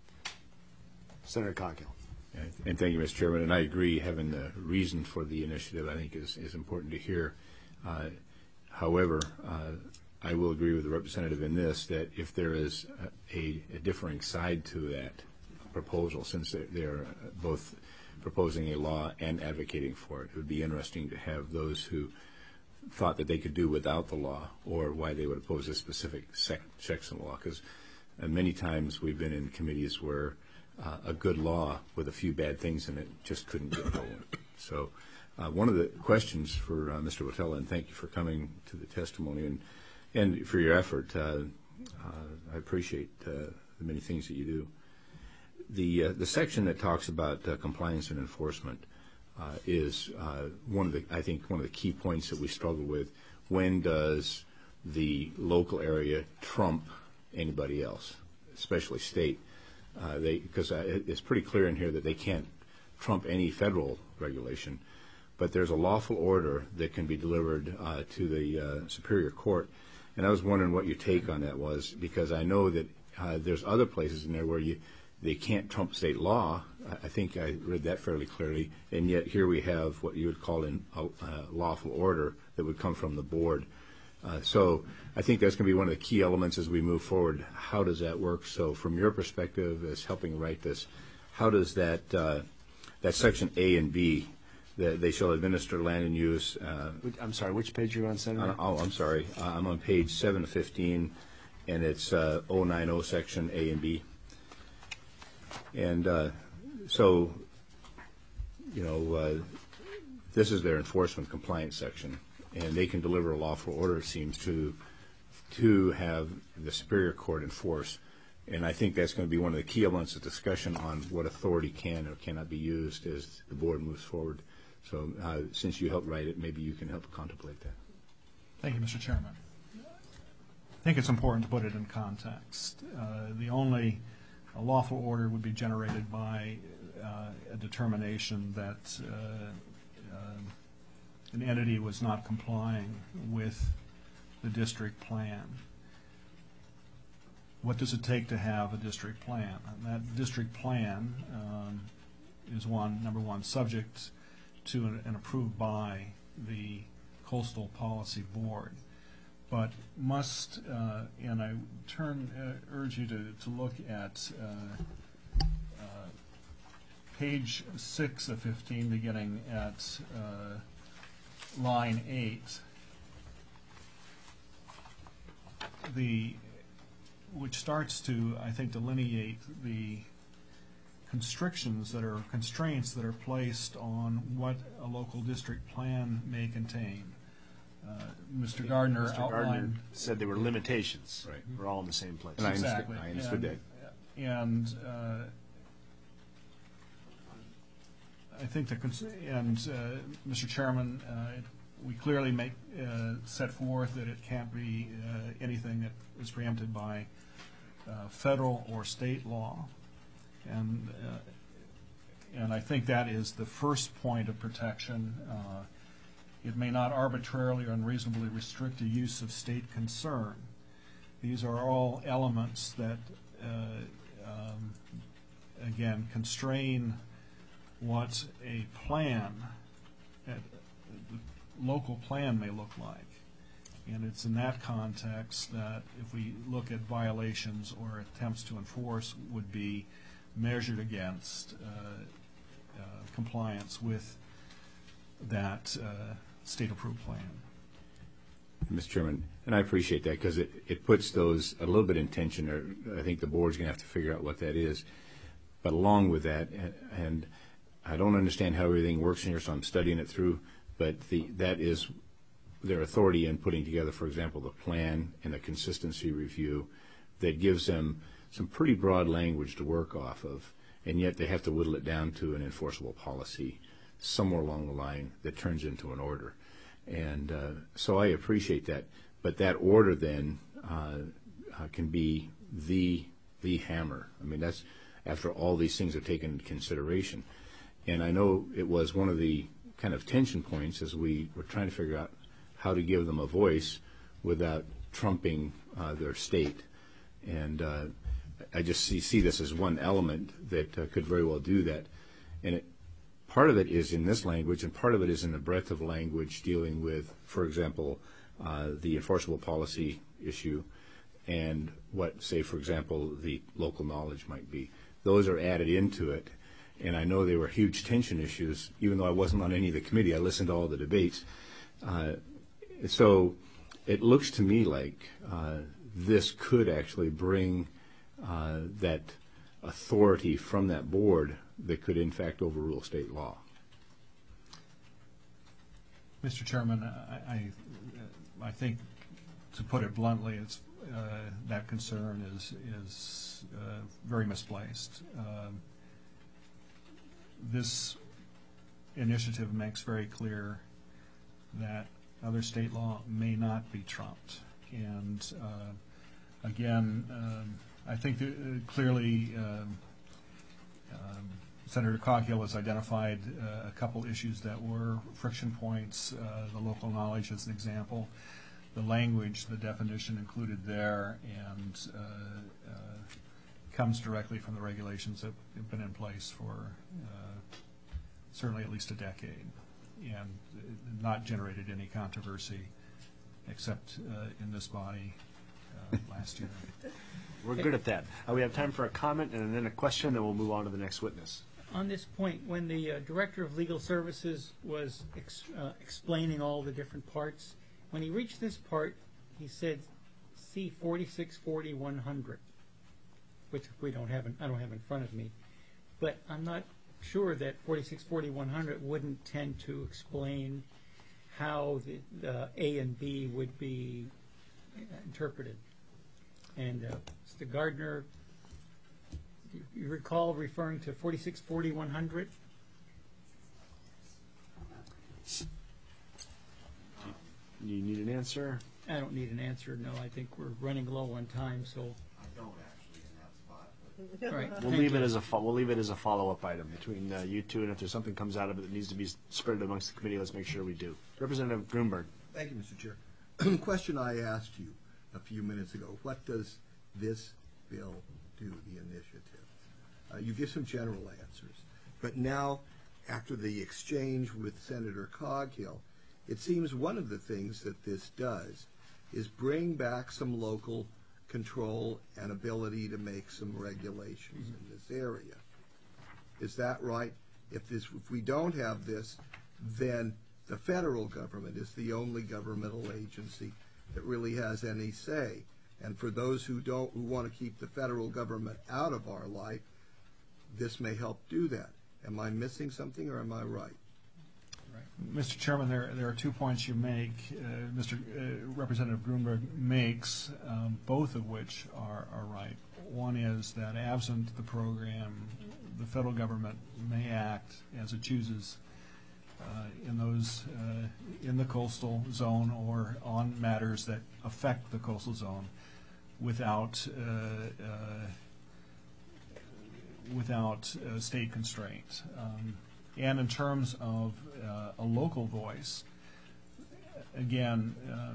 Senator Coghill. And thank you, Mister Chairman. And I agree, having the reason for the initiative, I think, is, is important to hear. Uh, however, uh, I will agree with the representative in this, that if there is a, a differing side to that proposal, since they're, they're both proposing a law and advocating for it, it would be interesting to have those who thought that they could do without the law, or why they would oppose a specific sec- section of the law. Because uh, many times we've been in committees where uh, a good law with a few bad things in it just couldn't get going. So uh, one of the questions for uh, Mister Botello, and thank you for coming to the testimony and, and for your effort. Uh, uh, I appreciate uh, the many things that you do. The uh, the section that talks about uh, compliance and enforcement uh, is uh, one of the I think one of the key points that we struggle with. When does the local area trump anybody else, especially state? Uh, they because uh, it's pretty clear in here that they can't trump any federal regulation, but there's a lawful order that can be delivered uh, to the uh, Superior Court, and I was wondering what your take on that was, because I know that uh, there's other places in there where you. They can't trump state law. I think I read that fairly clearly, and yet here we have what you would call an, a, a lawful order that would come from the board. Uh, so I think that's going to be one of the key elements as we move forward. How does that work? So from your perspective as helping write this, how does that uh, that section A and B, that they shall administer land and use. Uh, I'm sorry, which page are you on, Senator? Uh, oh, I'm sorry. Uh, I'm on page seven fifteen, and it's uh, oh nine oh section A and B. And uh, so, you know, uh, this is their enforcement compliance section, and they can deliver a lawful order, it seems, to to have the Superior Court enforce. And I think that's going to be one of the key elements of discussion on what authority can or cannot be used as the board moves forward. So uh, since you helped write it, maybe you can help contemplate that. Thank you, Mister Chairman. I think it's important to put it in context. Uh, the only a lawful order would be generated by uh, a determination that uh, uh, an entity was not complying with the district plan. What does it take to have a district plan? And that district plan um, is one, number one, subject to an, and approved by the Coastal Policy Board, but must, uh, and I turn, uh, urge you to, to look at uh, uh, page six of fifteen, beginning at uh, line eight. The, which starts to, I think, delineate the constrictions that are, constraints that are placed on what a local district plan may contain. Uh, Mister Gardner Mister Gardner outlined. said there were limitations. Right. We're all in the same place. And I understood- Exactly. I understood and, that. And uh, I think the, cons- and uh, Mister Chairman, uh, we clearly make, uh, set forth that it can't be uh, anything that is preempted by uh, federal or state law. And, uh, and I think that is the first point of protection. Uh, it may not arbitrarily or unreasonably restrict the use of state concern. These are all elements that, uh, um, again, constrain what a plan, a local plan may look like. And it's in that context that if we look at violations or attempts to enforce would be measured against uh, uh, compliance with that uh, state-approved plan. Mister Chairman, and I appreciate that because it, it puts those a little bit in tension, or I think the board's going to have to figure out what that is. But along with that, and, and I don't understand how everything works in here, so I'm studying it through, but the, that is their authority in putting together, for example, the plan and the consistency review that gives them some pretty broad language to work off of, and yet they have to whittle it down to an enforceable policy somewhere along the line that turns into an order. And uh, so I appreciate that, but that order then uh, uh, can be the the hammer. I mean, that's after all these things are taken into consideration. And I know it was one of the kind of tension points as we were trying to figure out how to give them a voice without trumping uh, their state. And uh, I just see, see this as one element that uh, could very well do that. And it, part of it is in this language, and part of it is in the breadth of language dealing with, for example, uh, the enforceable policy issue and what, say, for example, the local knowledge might be. Those are added into it. And I know they were huge tension issues, even though I wasn't on any of the committee. I listened to all the debates. Uh, so it looks to me like uh, this could actually bring uh, that authority from that board that could, in fact, overrule state law. Mister Chairman, I, I, I think, to put it bluntly, it's, uh, that concern is, is uh, very misplaced. Um, this initiative makes very clear that other state law may not be trumped. And uh, again, um, I think that, uh, clearly um, um, Senator Coghill has identified uh, a couple issues that were friction points, uh, the local knowledge as an example, the language, the definition included there, and uh, uh, comes directly from the regulations that have been in place for uh, certainly at least a decade, and not generated any controversy except uh, in this body uh, last year. We're good at that. Uh, we have time for a comment and then a question, then we'll move on to the next witness. On this point, when the uh, Director of Legal Services was ex uh, explaining all the different parts, when he reached this part, he said, C forty-six forty one hundred, which we don't have, in, I don't have in front of me. But I'm not sure that forty-six forty one hundred wouldn't tend to explain how the uh, A and B would be interpreted. And uh, Mister Gardner, do you recall referring to forty-six forty one hundred? Do you need an answer? I don't need an answer, no. I think we're running low on time, so. I don't actually in that spot. All right, We'll thank leave you. it as a fo- we'll leave it as a follow-up item between uh, you two, and if there's something comes out of it that needs to be spread amongst the committee, let's make sure we do. Representative Grunberg. Thank you, Mister Chair. Question I asked you a few minutes ago, what does this bill do, the initiative? Uh, you give some general answers, but now, after the exchange with Senator Coghill, it seems one of the things that this does is bring back some local control and ability to make some regulations in this area. Is that right? If this, if we don't have this, then the federal government is the only governmental agency that really has any say. And for those who don't, who want to keep the federal government out of our life, this may help do that. Am I missing something, or am I right? Mister Chairman, there, there are two points you make, uh, Mister Uh, Representative Grunberg makes, um, both of which are, are right. One is that absent the program, the federal government may act as it chooses uh, in those uh, in the coastal zone or on matters that affect the coastal zone without uh, uh, without uh, state constraint. Um, and in terms of uh, a local voice, again, um,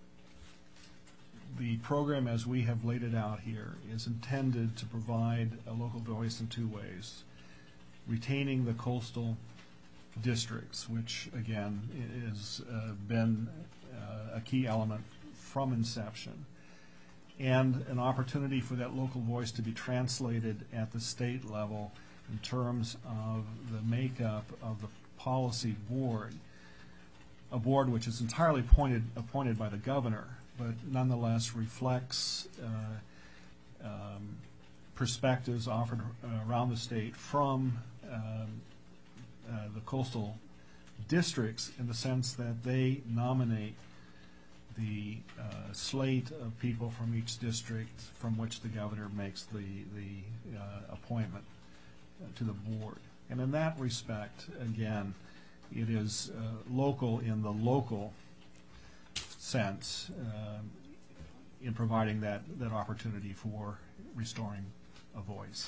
the program as we have laid it out here is intended to provide a local voice in two ways. Retaining the coastal districts, which again has uh, been uh, a key element from inception, and an opportunity for that local voice to be translated at the state level in terms of the makeup of the policy board, a board which is entirely appointed, appointed by the governor, but nonetheless reflects uh, um, perspectives offered uh, around the state from um, uh, the coastal districts, in the sense that they nominate the uh, slate of people from each district from which the governor makes the, the uh, appointment uh, to the board. And in that respect, again, it is uh, local in the local sense uh, in providing that, that opportunity for restoring a voice.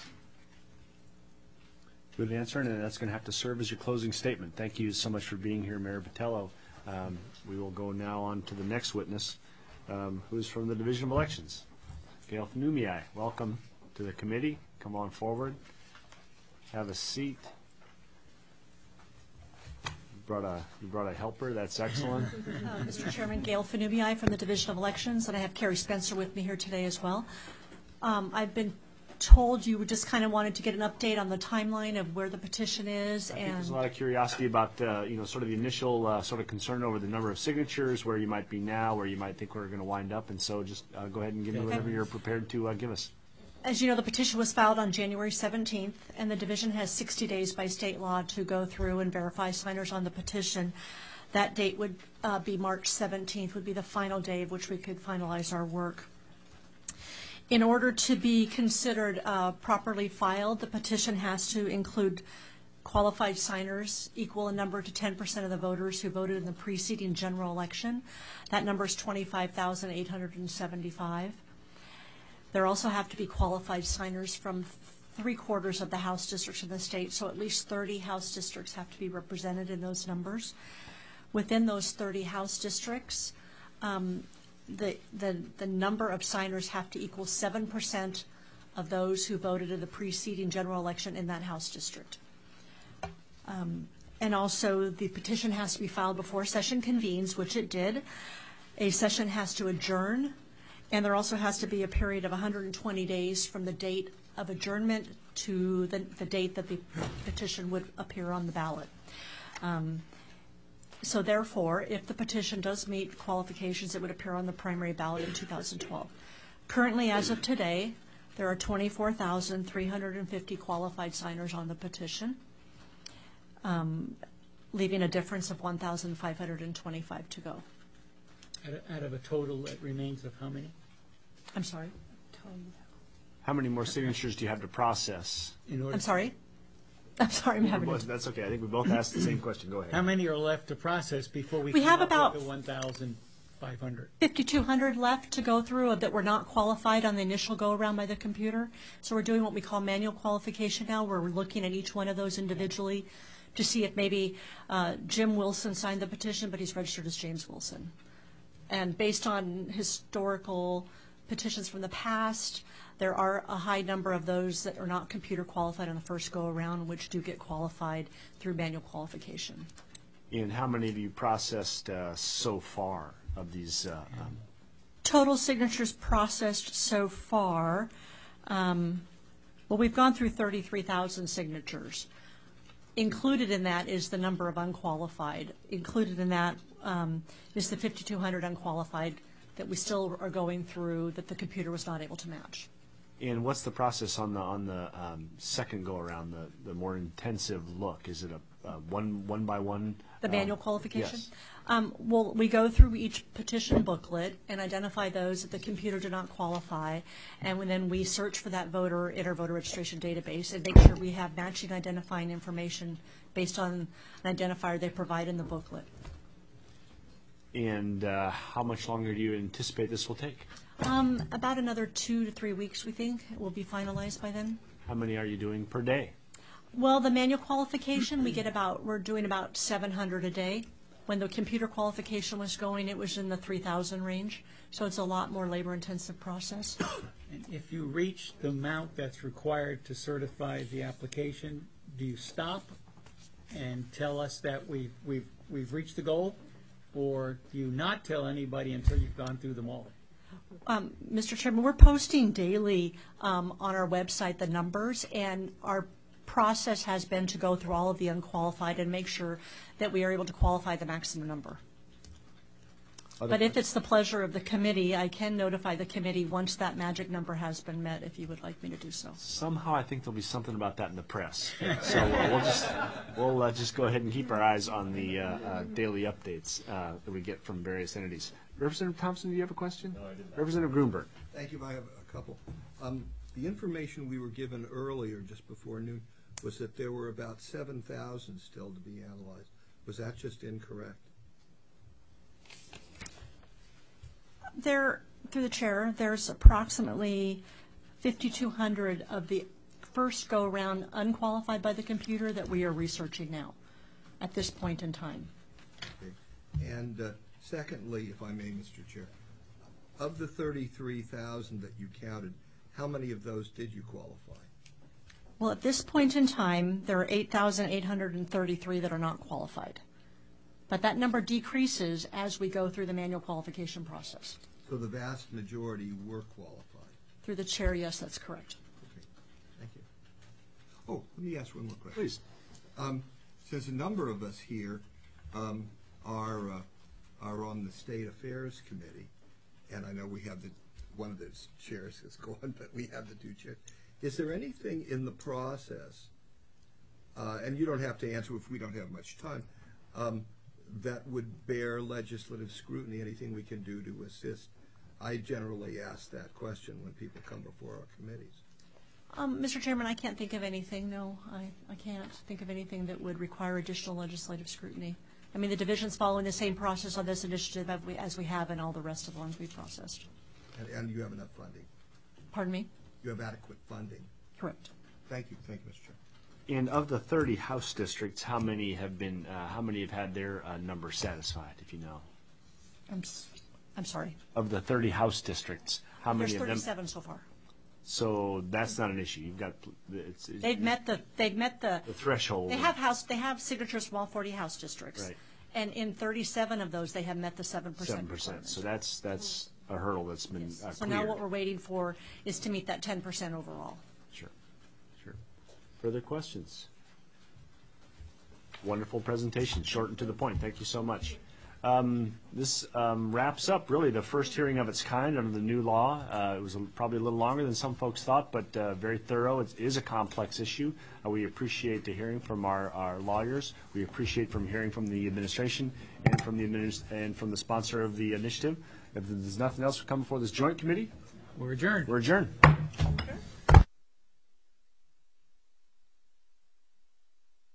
Good answer, and that's going to have to serve as your closing statement. Thank you so much for being here, Mayor Botelho. Um, we will go now on to the next witness, um, who is from the Division of Elections. Gail Fnumii, welcome to the committee. Come on forward. Have a seat. You brought a, you brought a helper. That's excellent. Uh, Mister Chairman, Gail Fnumii from the Division of Elections, and I have Carrie Spencer with me here today as well. Um, I've been told you just kind of wanted to get an update on the timeline of where the petition is. I think and there's a lot of curiosity about, uh, you know, sort of the initial uh, sort of concern over the number of signatures, where you might be now, where you might think we're going to wind up. And so just uh, go ahead and give me whatever you're prepared to uh, give us. As you know, the petition was filed on January seventeenth, and the division has sixty days by state law to go through and verify signers on the petition. That date would uh, be March seventeenth, would be the final day of which we could finalize our work. In order to be considered uh, properly filed, the petition has to include qualified signers equal in number to ten percent of the voters who voted in the preceding general election. That number is twenty-five thousand eight hundred seventy-five. There also have to be qualified signers from three quarters of the House districts in the state, so at least thirty House districts have to be represented in those numbers. Within those thirty House districts, um, the, the, the number of signers have to equal seven percent of those who voted in the preceding general election in that House district. Um, and also, the petition has to be filed before session convenes, which it did. A session has to adjourn. And there also has to be a period of one hundred twenty days from the date of adjournment to the, the date that the petition would appear on the ballot. Um, so therefore, if the petition does meet qualifications, it would appear on the primary ballot in two thousand twelve. Currently, as of today, there are twenty-four thousand three hundred fifty qualified signers on the petition, um, leaving a difference of one thousand five hundred twenty-five to go. Out of, out of a total that remains of how many? I'm sorry? How many more signatures do you have to process? In order I'm sorry? I'm sorry, I'm having a... That's okay. I think we both asked the same question. Go ahead. How many are left to process before we, We come have up about with the one thousand five hundred? fifty-two hundred left to go through that were not qualified on the initial go-around by the computer. So we're doing what we call manual qualification now, where we're looking at each one of those individually to see if maybe uh, Jim Wilson signed the petition, but he's registered as James Wilson. And based on historical petitions from the past, there are a high number of those that are not computer qualified on the first go-around, which do get qualified through manual qualification. And how many have you processed uh, so far of these? Uh, um, Total signatures processed so far, um, well, we've gone through thirty-three thousand signatures. Included in that is the number of unqualified. Included in that um, is the fifty-two hundred unqualified that we still are going through that the computer was not able to match. And what's the process on the on the um, second go around, the, the more intensive look? Is it a, a one one by one? The manual um, qualification? Yes. Um, well, we go through each petition booklet and identify those that the computer did not qualify, and then we search for that voter in our voter registration database and make sure we have matching identifying information based on an identifier they provide in the booklet. And uh, how much longer do you anticipate this will take? Um, about another two to three weeks, we think. It will be finalized by then. How many are you doing per day? Well, the manual qualification, we get about, we're doing about seven hundred a day. When the computer qualification was going, it was in the three thousand range. So it's a lot more labor-intensive process. And if you reach the amount that's required to certify the application, do you stop and tell us that we've, we've, we've reached the goal? Or do you not tell anybody until you've gone through them all? Um, Mister Chairman, we're posting daily um, on our website the numbers, and our process has been to go through all of the unqualified and make sure that we are able to qualify the maximum number. Other But if it's the pleasure of the committee, I can notify the committee once that magic number has been met, if you would like me to do so. Somehow I think there'll be something about that in the press. So uh, we'll just we'll uh, just go ahead and keep our eyes on the uh, uh, daily updates uh, that we get from various entities. Representative Thompson, do you have a question? No, I didn't. Representative Grunberg. Thank you. I have a couple. Um, the information we were given earlier, just before noon, was that there were about seven thousand still to be analyzed. Was that just incorrect? There, through the chair, there's approximately fifty-two hundred of the first go-around unqualified by the computer that we are researching now at this point in time. Okay. And uh, secondly, if I may, Mister Chair, of the thirty-three thousand that you counted, how many of those did you qualify? Well, at this point in time, there are eight thousand eight hundred thirty-three that are not qualified. But that number decreases as we go through the manual qualification process. So the vast majority were qualified? Through the chair, yes, that's correct. Okay, thank you. Oh, let me ask one more question. Please. Um, since a number of us here um, are uh, are on the State Affairs Committee, and I know we have the one of the chairs is gone, but we have the two chairs. Is there anything in the process, uh, and you don't have to answer if we don't have much time, um, that would bear legislative scrutiny, anything we can do to assist? I generally ask that question when people come before our committees. Um, Mister Chairman, I can't think of anything, no. I, I can't think of anything that would require additional legislative scrutiny. I mean, the division's following the same process on this initiative as we, as we have in all the rest of the ones we've processed. And, and you have enough funding? Pardon me? You have adequate funding? Correct. Thank you. Thank you, Mister Chairman. And of the thirty House districts, how many have been, uh, how many have had their uh, number satisfied, if you know? I'm, s- I'm sorry. Of the thirty House districts, how many There's of them? thirty-seven so far. So that's not an issue. You've got, it's. it's They've met the, they've met the. The threshold. They have house, they have signatures from all forty House districts. Right. And in thirty-seven of those, they have met the seven percent Seven percent. requirement. So that's, that's a hurdle that's been Yes. uh, So now cleared. what we're waiting for is to meet that ten percent overall. Sure, sure. Further questions? Wonderful presentation, short and to the point. Thank you so much. Um, this um, wraps up really the first hearing of its kind under the new law. Uh, it was a, probably a little longer than some folks thought, but uh, very thorough. It is a complex issue. Uh, we appreciate the hearing from our, our lawyers. We appreciate from hearing from the administration and from the administ- and from the sponsor of the initiative. If there's nothing else to come before this joint committee, We're adjourned. we're adjourned.